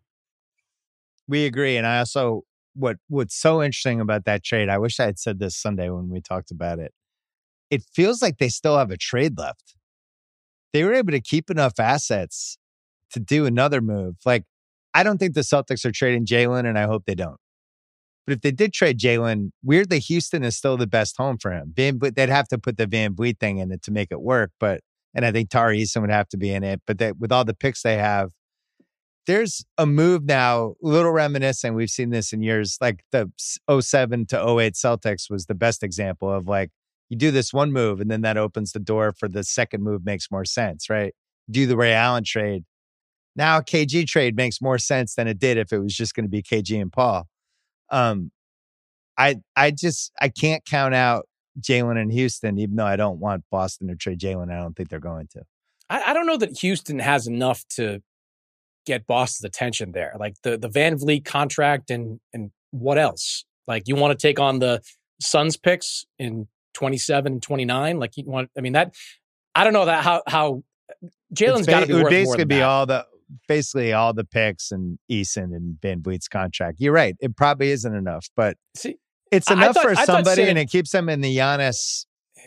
We agree. And I also, what's so interesting about that trade, I wish I had said this Sunday when we talked about it. It feels like they still have a trade left. They were able to keep enough assets to do another move. Like, I don't think the Celtics are trading Jalen, and I hope they don't. But if they did trade Jalen, weirdly, Houston is still the best home for him. They'd have to put the Van Vliet thing in it to make it work. And I think Tari Eason would have to be in it. But with all the picks they have, there's a move now, a little reminiscent. We've seen this in years. Like the 07 to 08 Celtics was the best example of like, you do this one move and then that opens the door for the second move makes more sense, right? Do the Ray Allen trade. Now a KG trade makes more sense than it did if it was just going to be KG and Paul. I can't count out Jalen in Houston, even though I don't want Boston to trade Jalen. I don't think they're going to. I don't know that Houston has enough to get Boston's attention there. Like the Van Vliet contract and what else? Like you want to take on the Suns picks in 27 and 29? Like you want, I mean, that, I don't know that how Jalen's got to be worth more than that. It would basically be basically all the picks and Eason and Van Vliet's contract. You're right. It probably isn't enough, but it's enough for somebody, and it keeps them in the Giannis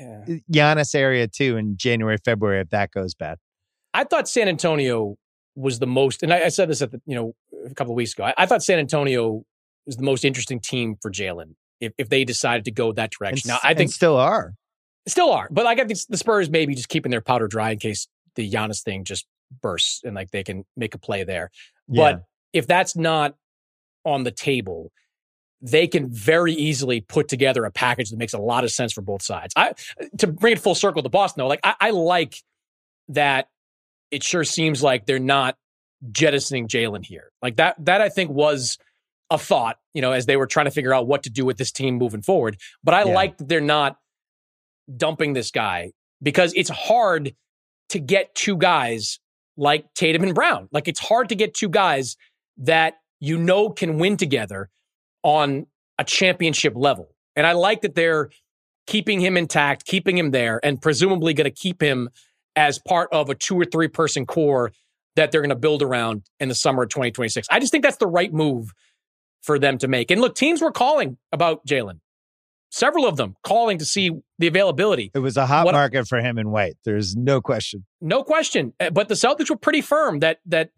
area too in January, February if that goes bad. I thought San Antonio was the most, and I said this at a couple of weeks ago. I thought San Antonio was the most interesting team for Jalen if they decided to go that direction. Now I think still are, but I think the Spurs maybe just keeping their powder dry in case the Giannis thing just bursts and like they can make a play there. But if that's not on the table, they can very easily put together a package that makes a lot of sense for both sides. To bring it full circle to Boston, though, like I like that. It sure seems like they're not jettisoning Jalen here. Like that I think was a thought, as they were trying to figure out what to do with this team moving forward. But I like that they're not dumping this guy because it's hard to get two guys like Tatum and Brown. Like it's hard to get two guys that can win together on a championship level. And I like that they're keeping him intact, keeping him there, and presumably going to keep him as part of a 2 or 3 person core that they're going to build around in the summer of 2026. I just think that's the right move for them to make. And look, teams were calling about Jalen. Several of them calling to see the availability. It was a hot market for him in White. There's no question. No question. But the Celtics were pretty firm that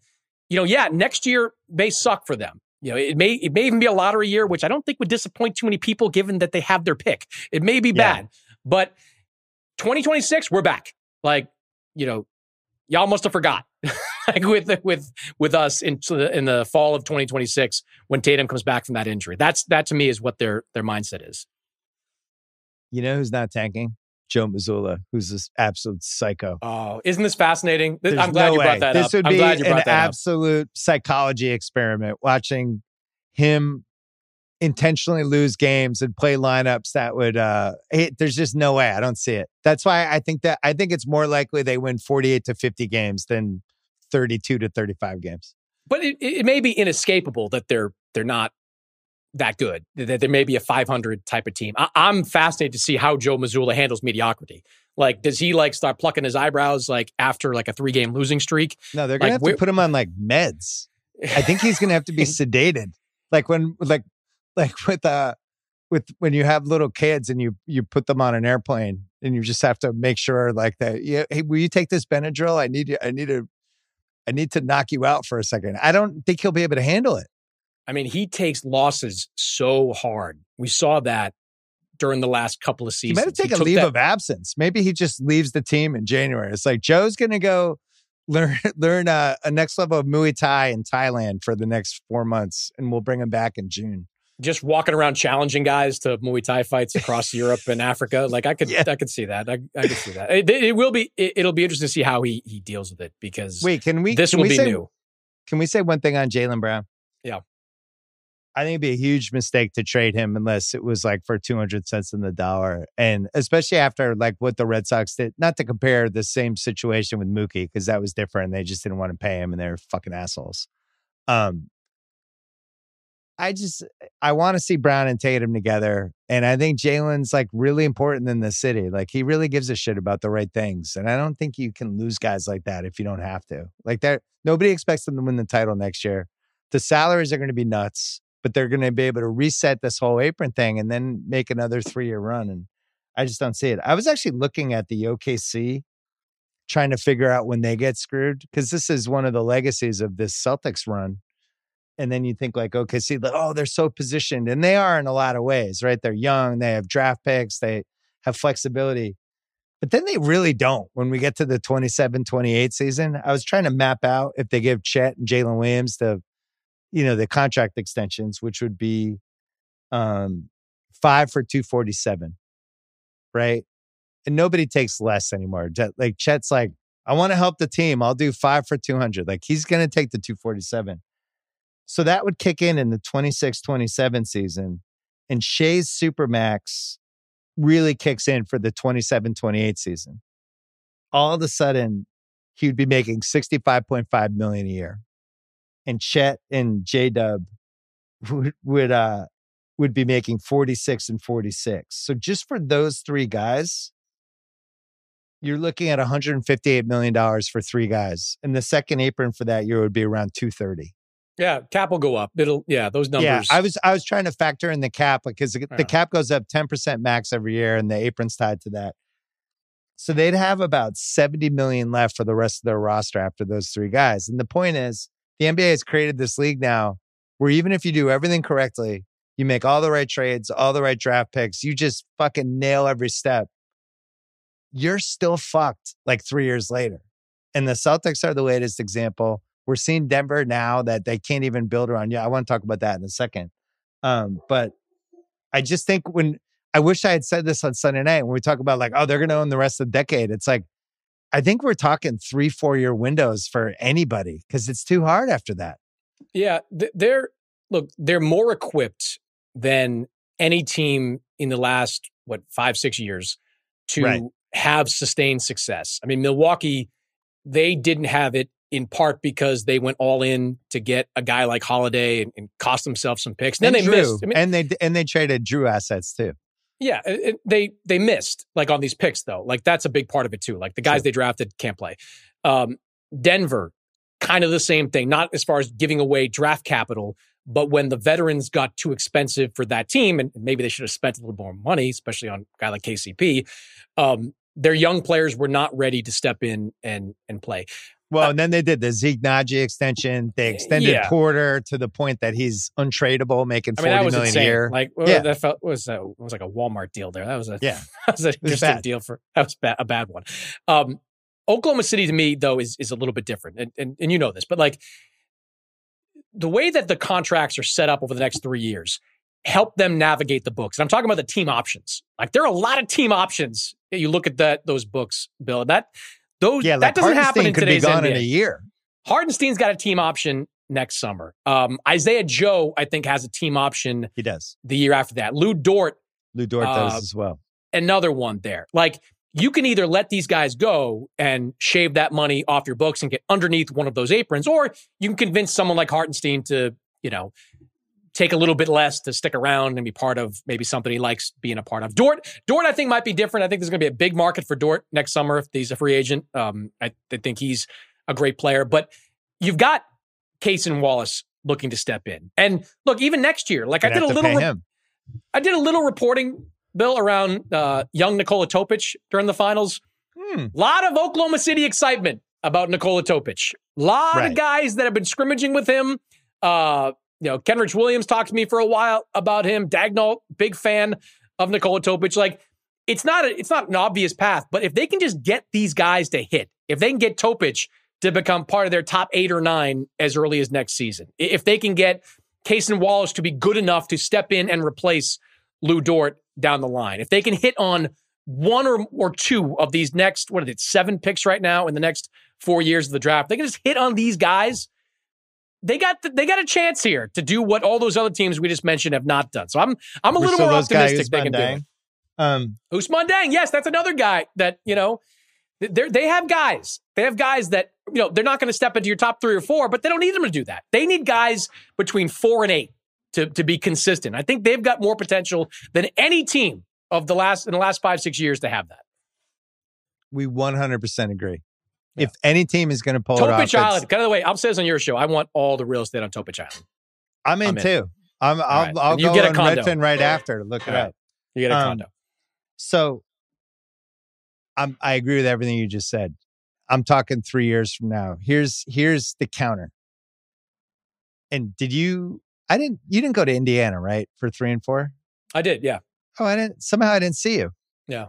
next year may suck for them. It may even be a lottery year, which I don't think would disappoint too many people given that they have their pick. It may be bad. But 2026, we're back. Like, y'all must have forgot. Like with us in the fall of 2026 when Tatum comes back from that injury. That to me is what their mindset is. You know who's not tanking? Joe Mazzulla, who's this absolute psycho. Oh, isn't this fascinating? I'm glad you brought that up. This would be an absolute psychology experiment, watching him intentionally lose games and play lineups that would, there's just no way. I don't see it. That's why I think it's more likely they win 48 to 50 games than 32 to 35 games. But it may be inescapable that they're not that good, that there may be a 500 type of team. I'm fascinated to see how Joe Mazzulla handles mediocrity. Like, does he start plucking his eyebrows after a 3-game losing streak? No, they're gonna have to put him on meds. I think he's gonna have to be sedated. When you have little kids and you put them on an airplane and you just have to make sure that. Yeah, hey, will you take this Benadryl? I need to knock you out for a second. I don't think he'll be able to handle it. I mean, he takes losses so hard. We saw that during the last couple of seasons. He might take a leave of absence. Maybe he just leaves the team in January. It's like Joe's going to go learn a next level of Muay Thai in Thailand for the next 4 months, and we'll bring him back in June. Just walking around challenging guys to Muay Thai fights across Europe and Africa. I could see that. I could see that. It'll be interesting to see how he deals with it because this will be new. Can we say one thing on Jaylen Brown? Yeah. I think it'd be a huge mistake to trade him unless it was for 200 cents in the dollar. And especially after what the Red Sox did, not to compare the same situation with Mookie, because that was different. They just didn't want to pay him and they're fucking assholes. I want to see Brown and Tatum together. And I think Jalen's really important in the city. He really gives a shit about the right things. And I don't think you can lose guys like that if you don't have to. Nobody expects them to win the title next year. The salaries are going to be nuts, but they're going to be able to reset this whole apron thing and then make another 3-year run. And I just don't see it. I was actually looking at the OKC, trying to figure out when they get screwed, because this is one of the legacies of this Celtics run. And then you think OKC, they're so positioned. And they are in a lot of ways, right? They're young. They have draft picks. They have flexibility. But then they really don't when we get to the 27-28 season. I was trying to map out if they give Chet and Jalen Williams the contract extensions, which would be 5 for $247, right? And nobody takes less anymore. Chet's I want to help the team. I'll do 5 for $200. He's going to take the $247. So that would kick in the 26-27 season. And Shea's Supermax really kicks in for the 27-28 season. All of a sudden, he would be making $65.5 million a year. and Chet and J-Dub would be making 46 and 46. So just for those three guys, you're looking at $158 million for three guys. And the second apron for that year would be around 230. Yeah, cap will go up. Those numbers. Yeah, I was trying to factor in the cap because the cap goes up 10% max every year and the apron's tied to that. So they'd have about 70 million left for the rest of their roster after those three guys. And the point is, the NBA has created this league now where even if you do everything correctly, you make all the right trades, all the right draft picks, you just fucking nail every step, you're still fucked like 3 years later. And the Celtics are the latest example. We're seeing Denver now that they can't even build around. Yeah, I want to talk about that in a second. But I just think I wish I had said this on Sunday night when we talk about like, oh, they're going to own the rest of the decade. It's like, I think we're talking 3-4 year windows for anybody because it's too hard after that. Yeah, they're more equipped than any team in the last 5-6 years to have sustained success. I mean, Milwaukee, they didn't have it in part because they went all in to get a guy like Holiday and cost themselves some picks. And then they missed. I mean, and they traded Drew assets too. Yeah, they missed like on these picks though. Like that's a big part of it too. Like the guys they drafted can't play. Denver, kind of the same thing. Not as far as giving away draft capital, but when the veterans got too expensive for that team, and maybe they should have spent a little more money, especially on a guy like KCP. Their young players were not ready to step in and play. Well, and then they did the Zeke Naji extension. They extended Porter to the point that he's untradeable, making $40 million a year. Like that was like a Walmart deal there. That was an interesting deal that was a bad one. Oklahoma City to me though is a little bit different, and you know this, but like the way that the contracts are set up over the next 3 years help them navigate the books. And I'm talking about the team options. Like there are a lot of team options. You look at those books, Bill. That doesn't happen in today's NBA. In a year. Hardenstein's got a team option next summer. Isaiah Joe, I think, has a team option. He does. The year after that. Lou Dort does as well. Another one there. Like you can either let these guys go and shave that money off your books and get underneath one of those aprons, or you can convince someone like Hartenstein to, take a little bit less to stick around and be part of maybe something he likes being a part of. Dort, I think, might be different. I think there's going to be a big market for Dort next summer if he's a free agent. I think he's a great player. But you've got Case and Wallace looking to step in. And look, even next year, like I did a little reporting, Bill, around young Nikola Topic during the finals. A lot of Oklahoma City excitement about Nikola Topic. A lot of guys that have been scrimmaging with him. Kenrich Williams talked to me for a while about him. Dagnall, big fan of Nikola Topic. Like, it's not an obvious path, but if they can just get these guys to hit, if they can get Topic to become part of their top 8 or 9 as early as next season, if they can get Case and Wallace to be good enough to step in and replace Lou Dort down the line, if they can hit on one or two of these next, 7 picks right now in the next 4 years of the draft, they can just hit on these guys. They got a chance here to do what all those other teams we just mentioned have not done. So I'm a little more optimistic they can do it. Ousmane Dieng, yes, that's another guy that, they have guys. They have guys that, they're not going to step into your top 3 or 4, but they don't need them to do that. They need guys between 4 and 8 to be consistent. I think they've got more potential than any team in the last 5-6 years to have that. We 100% agree. Yeah. If any team is going to pull it off, Topic Island. By the way, I'll say this on your show. I want all the real estate on Topic Island. I'm in too. I'll go on Redfin right after to look it up. You get a condo. So I agree with everything you just said. I'm talking 3 years from now. Here's the counter. And you didn't go to Indiana, right? For 3 and 4? I did, yeah. Oh, I didn't see you. Yeah.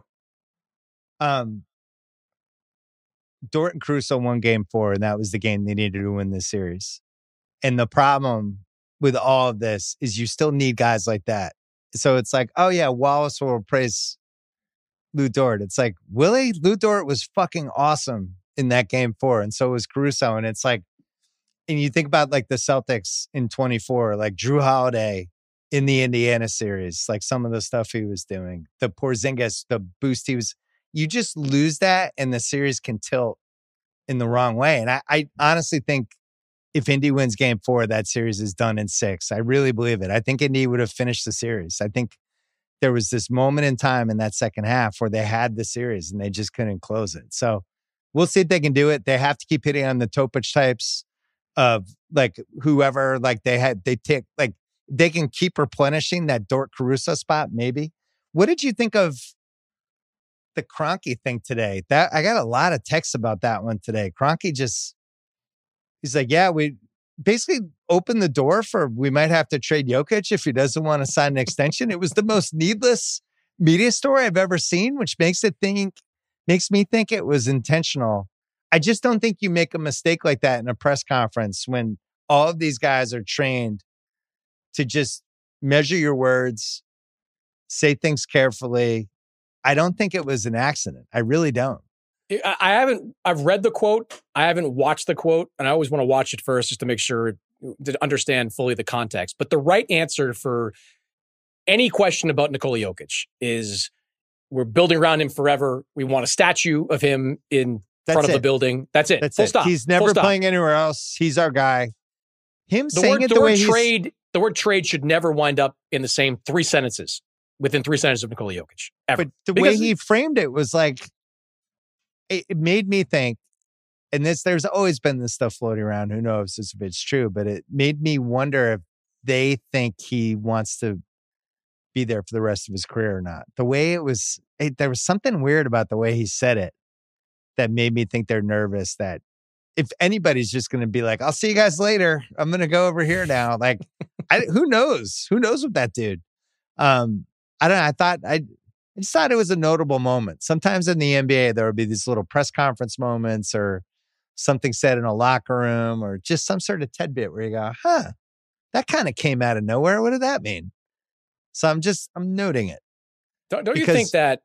Dort and Caruso won game 4, and that was the game they needed to win this series. And the problem with all of this is you still need guys like that. So it's like, oh yeah, Wallace will replace Lou Dort. It's like, Willie? Lou Dort was fucking awesome in that game 4, and so was Caruso. And it's like, and you think about like the Celtics in 24, like Drew Holiday in the Indiana series, like some of the stuff he was doing, the Porzingis, the boost he was, you just lose that and the series can tilt in the wrong way. And I honestly think if Indy wins game 4, that series is done in 6. I really believe it. I think Indy would have finished the series. I think there was this moment in time in that second half where they had the series and they just couldn't close it. So we'll see if they can do it. They have to keep hitting on the Topic types of like whoever, like they can keep replenishing that Dort Caruso spot. Maybe. What did you think of the Kroenke thing today? That I got a lot of texts about that one today. Kroenke he's like, yeah, we basically opened the door for we might have to trade Jokic if he doesn't want to sign an extension. It was the most needless media story I've ever seen, which makes me think it was intentional. I just don't think you make a mistake like that in a press conference when all of these guys are trained to just measure your words, say things carefully. I don't think it was an accident. I really don't. I've read the quote. I haven't watched the quote, and I always want to watch it first just to make sure to understand fully the context. But the right answer for any question about Nikola Jokic is we're building around him forever. We want a statue of him in front of the building. That's it. That's Full it. stop. He's never playing anywhere else. He's our guy. Him saying it the way the word trade should never wind up in the same 3 sentences within 3 sentences of Nikola Jokic. Ever. But way he framed it was like, it made me think, and there's always been this stuff floating around. Who knows if it's true, but it made me wonder if they think he wants to be there for the rest of his career or not. The way it was, there was something weird about the way he said it that made me think they're nervous that if anybody's just going to be like, I'll see you guys later. I'm going to go over here now. Like, who knows? Who knows with that dude? I don't know. I just thought it was a notable moment. Sometimes in the NBA, there would be these little press conference moments or something said in a locker room or just some sort of tidbit where you go, that kind of came out of nowhere. What did that mean? So I'm noting it. Don't you think that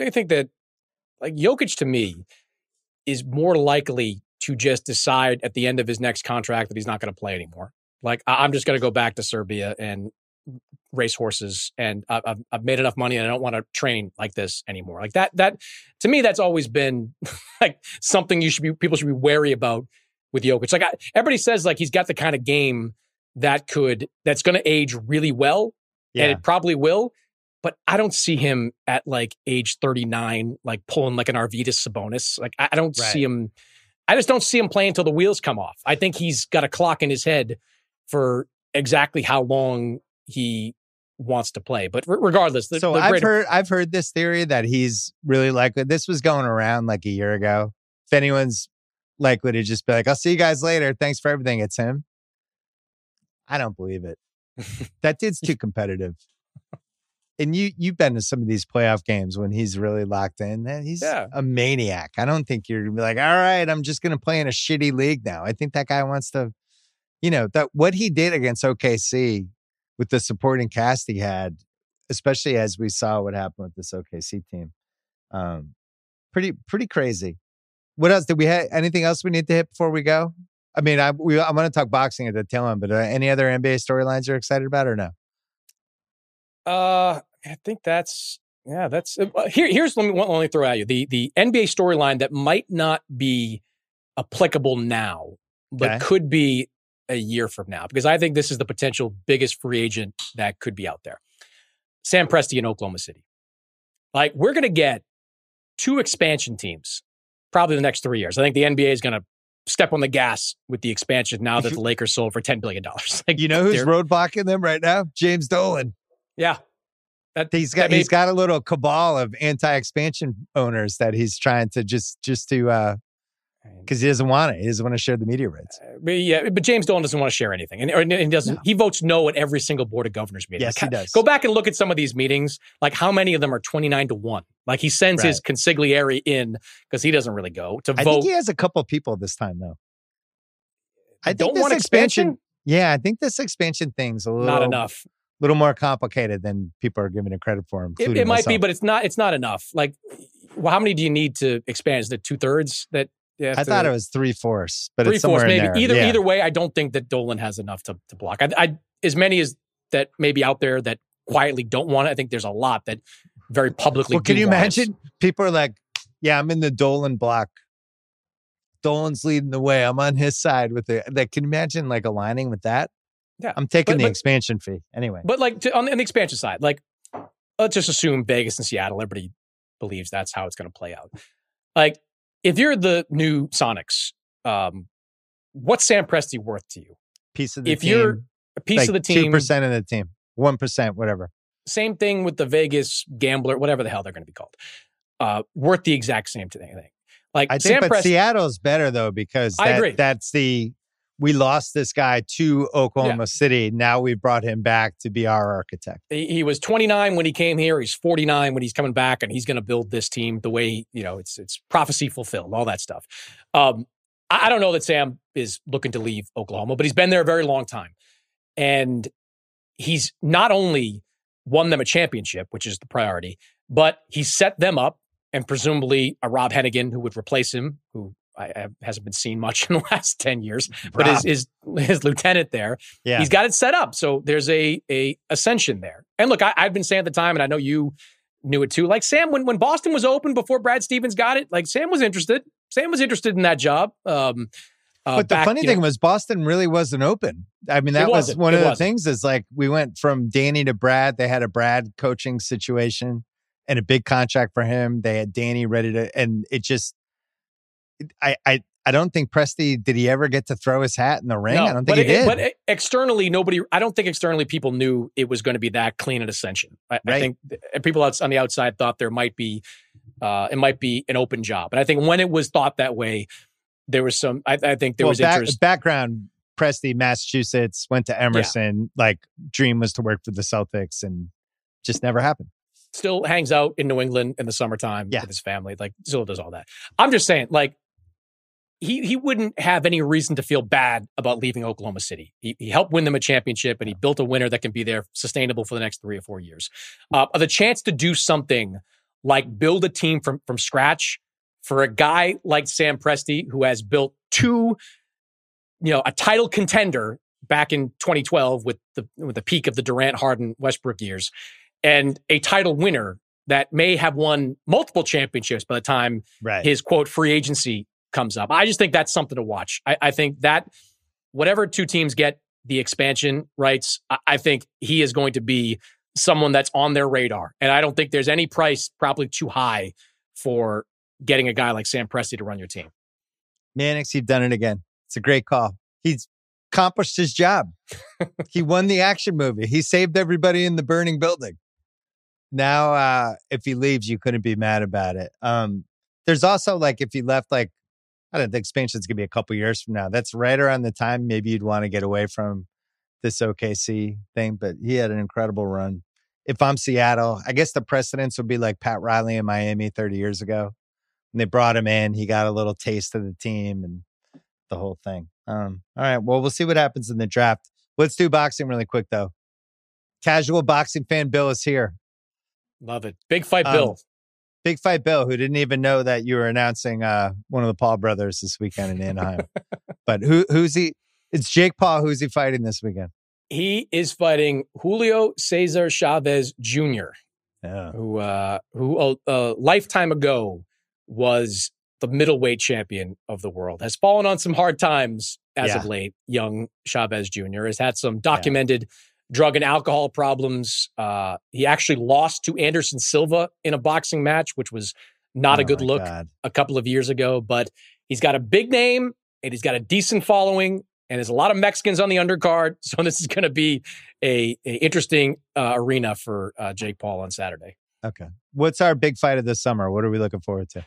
like Jokic to me is more likely to just decide at the end of his next contract that he's not going to play anymore? Like, I'm just going to go back to Serbia and race horses, and I've made enough money and I don't want to train like this anymore. Like that to me, that's always been like something people should be wary about with Jokic. Like everybody says, like he's got the kind of game that's going to age really well, and it probably will. But I don't see him at like age 39, like pulling like an Arvydas Sabonis. Like I don't see him. I just don't see him playing until the wheels come off. I think he's got a clock in his head for exactly how long he wants to play. But regardless, I've heard this theory that he's really likely. This was going around like a year ago. If anyone's likely to just be like, I'll see you guys later. Thanks for everything. It's him. I don't believe it. That dude's too competitive. And you've been to some of these playoff games when he's really locked in. He's a maniac. I don't think you're going to be like, all right, I'm just going to play in a shitty league now. I think that guy wants to, that what he did against OKC with the supporting cast he had, especially as we saw what happened with this OKC team. Pretty crazy. What else? Did we have anything else we need to hit before we go? I mean, I'm going to talk boxing at the tail end, but any other NBA storylines you're excited about or no? I think here's let me throw at you the NBA storyline that might not be applicable now, but could be a year from now, because I think this is the potential biggest free agent that could be out there. Sam Presti in Oklahoma City. Like, we're going to get 2 expansion teams probably the next 3 years. I think the NBA is going to step on the gas with the expansion now that the Lakers sold for $10 billion. Like, who's roadblocking them right now? James Dolan. Yeah. He's got a little cabal of anti-expansion owners that he's trying to just to because he doesn't want it. He doesn't want to share the media rights. But James Dolan doesn't want to share anything, and he doesn't. No. He votes no at every single board of governors meeting. Yes, he does. Go back and look at some of these meetings. Like, how many of them are 29-1? Like, he sends his consigliere in because he doesn't really go to vote. I think he has a couple people this time though. I don't want expansion. Yeah, I think this expansion thing's a little not enough. Little more complicated than people are giving it credit for. It might be, but it's not enough. Like, well, how many do you need to expand? Is it 2/3 that? I thought it was 3/4, but 3/4 it's somewhere maybe. in there. Either way, I don't think that Dolan has enough to block. I as many as that maybe out there that quietly don't want it. I think there's a lot that very publicly. Well, can you imagine? People are like, "Yeah, I'm in the Dolan block." Dolan's leading the way. I'm on his side with it. Like, can you imagine like aligning with that? Yeah. I'm taking the expansion fee anyway. But like on the expansion side, like let's just assume Vegas and Seattle, everybody believes that's how it's going to play out. Like if you're the new Sonics, what's Sam Presti worth to you? Piece of the if team. You're a piece of the team. 2% of the team. 1%, whatever. Same thing with the Vegas gambler, whatever the hell they're going to be called. Worth the exact same thing. Like I think, but Seattle's better though, because I agree. We lost this guy to Oklahoma City. Now we brought him back to be our architect. He was 29 when he came here. He's 49 when he's coming back, and he's going to build this team the way, it's prophecy fulfilled, all that stuff. I don't know that Sam is looking to leave Oklahoma, but he's been there a very long time. And he's not only won them a championship, which is the priority, but he set them up, and presumably a Rob Hennigan who would replace him, who hasn't been seen much in the last 10 years, but his lieutenant there, he's got it set up. So there's a ascension there. And look, I've been saying at the time, and I know you knew it too, like Sam, when Boston was open before Brad Stevens got it, like Sam was interested. Sam was interested in that job. But the funny thing was Boston really wasn't open. I mean, that was one of the things is like we went from Danny to Brad. They had a Brad coaching situation and a big contract for him. They had Danny ready to, and it just, I don't think Presti, did he ever get to throw his hat in the ring? No, I don't think he did. But externally, I don't think externally people knew it was going to be that clean an ascension. I think people on the outside thought there might be, it might be an open job. And I think when it was thought that way, there was some, I think there was interest. Background, Presti, Massachusetts, went to Emerson, like dream was to work for the Celtics and just never happened. Still hangs out in New England in the summertime with his family, like still does all that. I'm just saying, like, he wouldn't have any reason to feel bad about leaving Oklahoma City. He helped win them a championship, and he built a winner that can be there sustainable for the next 3 or 4 years. The chance to do something like build a team from scratch for a guy like Sam Presti, who has built a title contender back in 2012 with the peak of the Durant, Harden, Westbrook years, and a title winner that may have won multiple championships by the time his quote free agency comes up. I just think that's something to watch. I think that whatever two teams get the expansion rights, I think he is going to be someone that's on their radar. And I don't think there's any price probably too high for getting a guy like Sam Presti to run your team. Mannix, you've done it again. It's a great call. He's accomplished his job. He won the action movie. He saved everybody in the burning building. Now, if he leaves, you couldn't be mad about it. There's also like, if he left, like, I don't think expansion's going to be a couple years from now. That's right around the time maybe you'd want to get away from this OKC thing, but he had an incredible run. If I'm Seattle, I guess the precedence would be like Pat Riley in Miami 30 years ago. When they brought him in, he got a little taste of the team and the whole thing. All right, well, we'll see what happens in the draft. Let's do boxing really quick, though. Casual boxing fan Bill is here. Love it. Big fight Bill. Big fight Bill, who didn't even know that you were announcing one of the Paul brothers this weekend in Anaheim. But who's he? It's Jake Paul. Who's he fighting this weekend? He is fighting Julio Cesar Chavez Jr., who a lifetime ago was the middleweight champion of the world. Has fallen on some hard times as of late. Young Chavez Jr. has had some documented drug and alcohol problems. He actually lost to Anderson Silva in a boxing match, which was not a good look a couple of years ago. But he's got a big name and he's got a decent following, and there's a lot of Mexicans on the undercard. So this is going to be a interesting arena for Jake Paul on Saturday. Okay. What's our big fight of this summer? What are we looking forward to?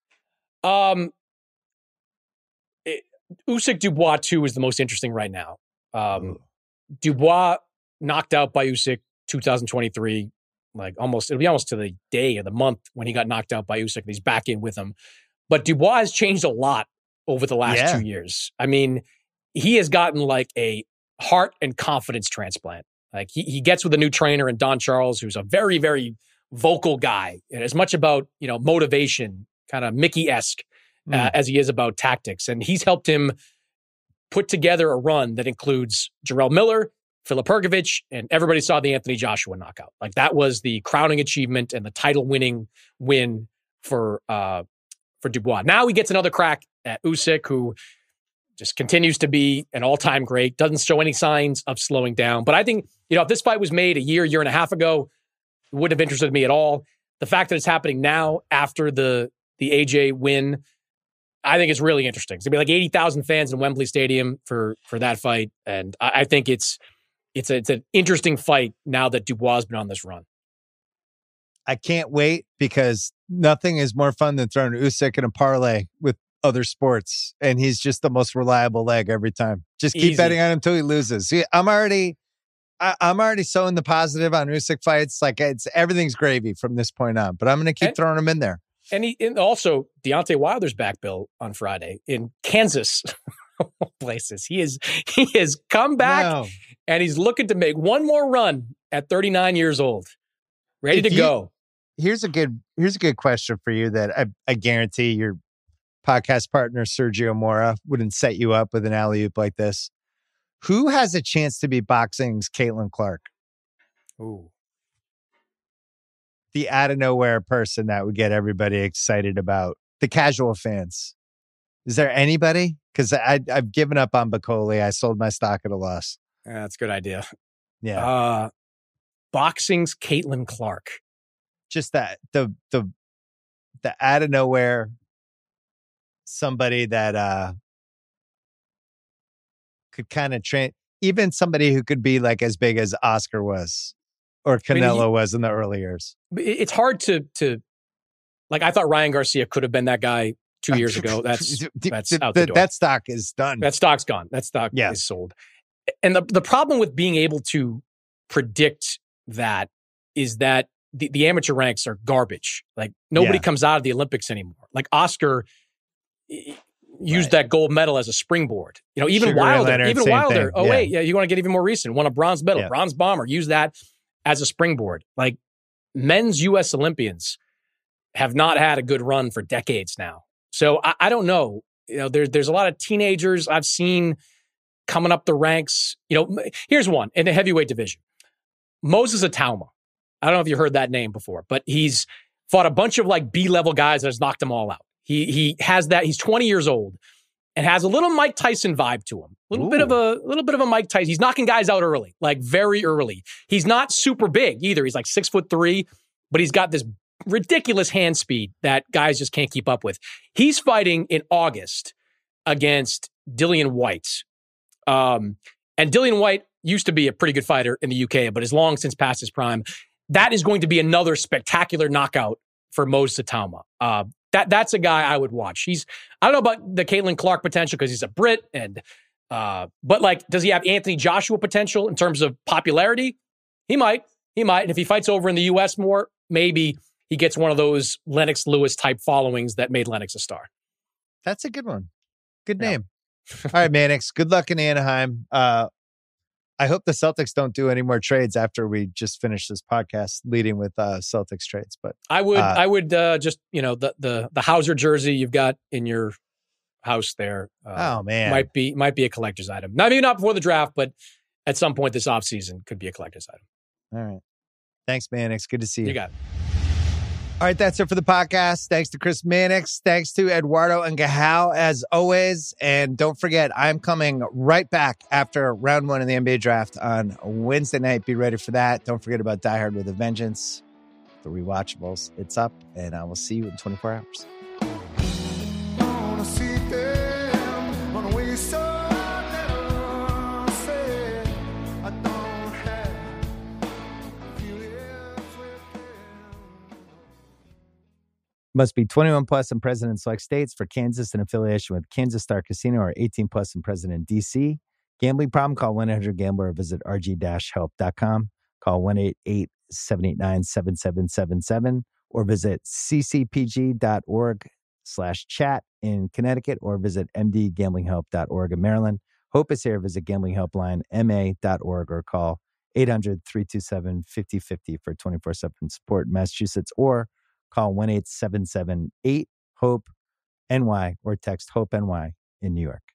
Usyk Dubois 2 is the most interesting right now. Dubois knocked out by Usyk 2023, it'll be almost to the day or the month when he got knocked out by Usyk. He's back in with him. But Dubois has changed a lot over the last 2 years. I mean, he has gotten like a heart and confidence transplant. Like he gets with a new trainer in Don Charles, who's a very, very vocal guy, and as much about, motivation, kind of Mickey-esque as he is about tactics. And he's helped him put together a run that includes Jarrell Miller, Filip Hrgović, and everybody saw the Anthony Joshua knockout. Like that was the crowning achievement and the title winning win for Dubois. Now he gets another crack at Usyk, who just continues to be an all-time great, doesn't show any signs of slowing down. But I think, if this fight was made a year and a half ago, it wouldn't have interested me at all. The fact that it's happening now after the AJ win, I think it's really interesting. It's going to be like 80,000 fans in Wembley Stadium for that fight. And I think it's an interesting fight now that Dubois has been on this run. I can't wait because nothing is more fun than throwing Usyk in a parlay with other sports, and he's just the most reliable leg every time. Just keep betting on him until he loses. See, I'm already sowing the positive on Usyk fights. Like everything's gravy from this point on. But I'm going to keep throwing him in there. And also Deontay Wilder's back, Bill, on Friday in Kansas. Places he has come back and he's looking to make one more run at 39 years old, ready to go. Here's a good question for you that I guarantee your podcast partner Sergio Mora wouldn't set you up with an alley-oop like this. Who has a chance to be boxing's Caitlin Clark? Ooh. The out of nowhere person that would get everybody excited about the casual fans. Is there anybody? Because I've given up on Bacoli. I sold my stock at a loss. Yeah, that's a good idea. Yeah. Boxing's Caitlin Clark. Just that the out of nowhere somebody that could kind of train, even somebody who could be like as big as Oscar was or Canelo was in the early years. It's hard to like, I thought Ryan Garcia could have been that guy 2 years ago. That's out the door. That stock is done. That stock's gone. That stock is sold. And the problem with being able to predict that is that the amateur ranks are garbage. Like nobody comes out of the Olympics anymore. Like Oscar used that gold medal as a springboard. Even Sugar Wilder. Thing. Wait, you want to get even more recent. Won a bronze medal, bronze bomber. Use that as a springboard. Like men's U.S. Olympians have not had a good run for decades now. So I don't know. There's a lot of teenagers I've seen coming up the ranks. Here's one in the heavyweight division. Moses Atauma. I don't know if you heard that name before, but he's fought a bunch of like B-level guys that has knocked them all out. He has that. He's 20 years old and has a little Mike Tyson vibe to him. A little bit of a Mike Tyson. He's knocking guys out early, like very early. He's not super big either. He's like 6'3", but he's got this ridiculous hand speed that guys just can't keep up with. He's fighting in August against Dillian White. And Dillian White used to be a pretty good fighter in the UK, but has long since passed his prime. That is going to be another spectacular knockout for Moses Atauma. That's a guy I would watch. I don't know about the Caitlin Clark potential because he's a Brit, but like, does he have Anthony Joshua potential in terms of popularity? He might. And if he fights over in the US more, maybe he gets one of those Lennox Lewis type followings that made Lennox a star. That's a good one. Good name. All right, Mannix. Good luck in Anaheim. I hope the Celtics don't do any more trades after we just finish this podcast leading with Celtics trades. But I would just, the Hauser jersey you've got in your house there. Oh man, might be a collector's item. Maybe not before the draft, but at some point this offseason could be a collector's item. All right. Thanks, Mannix. Good to see you. You got it. All right, that's it for the podcast. Thanks to Chris Mannix. Thanks to Eduardo Ngahau, as always. And don't forget, I'm coming right back after round 1 of the NBA draft on Wednesday night. Be ready for that. Don't forget about Die Hard with a Vengeance, the rewatchables. It's up, and I will see you in 24 hours. Must be 21 plus and present in select states. For Kansas, in affiliation with Kansas Star Casino, or 18 plus and present in D.C. Gambling problem? Call 1-800-GAMBLER or visit rg-help.com. Call 1-888-789-7777 or visit ccpg.org/chat in Connecticut or visit mdgamblinghelp.org in Maryland. Hope is here. Visit gamblinghelpline.ma.org or call 800-327-5050 for 24/7 support in Massachusetts, or call 1-877-8-HOPE-NY or text HOPE-NY in New York.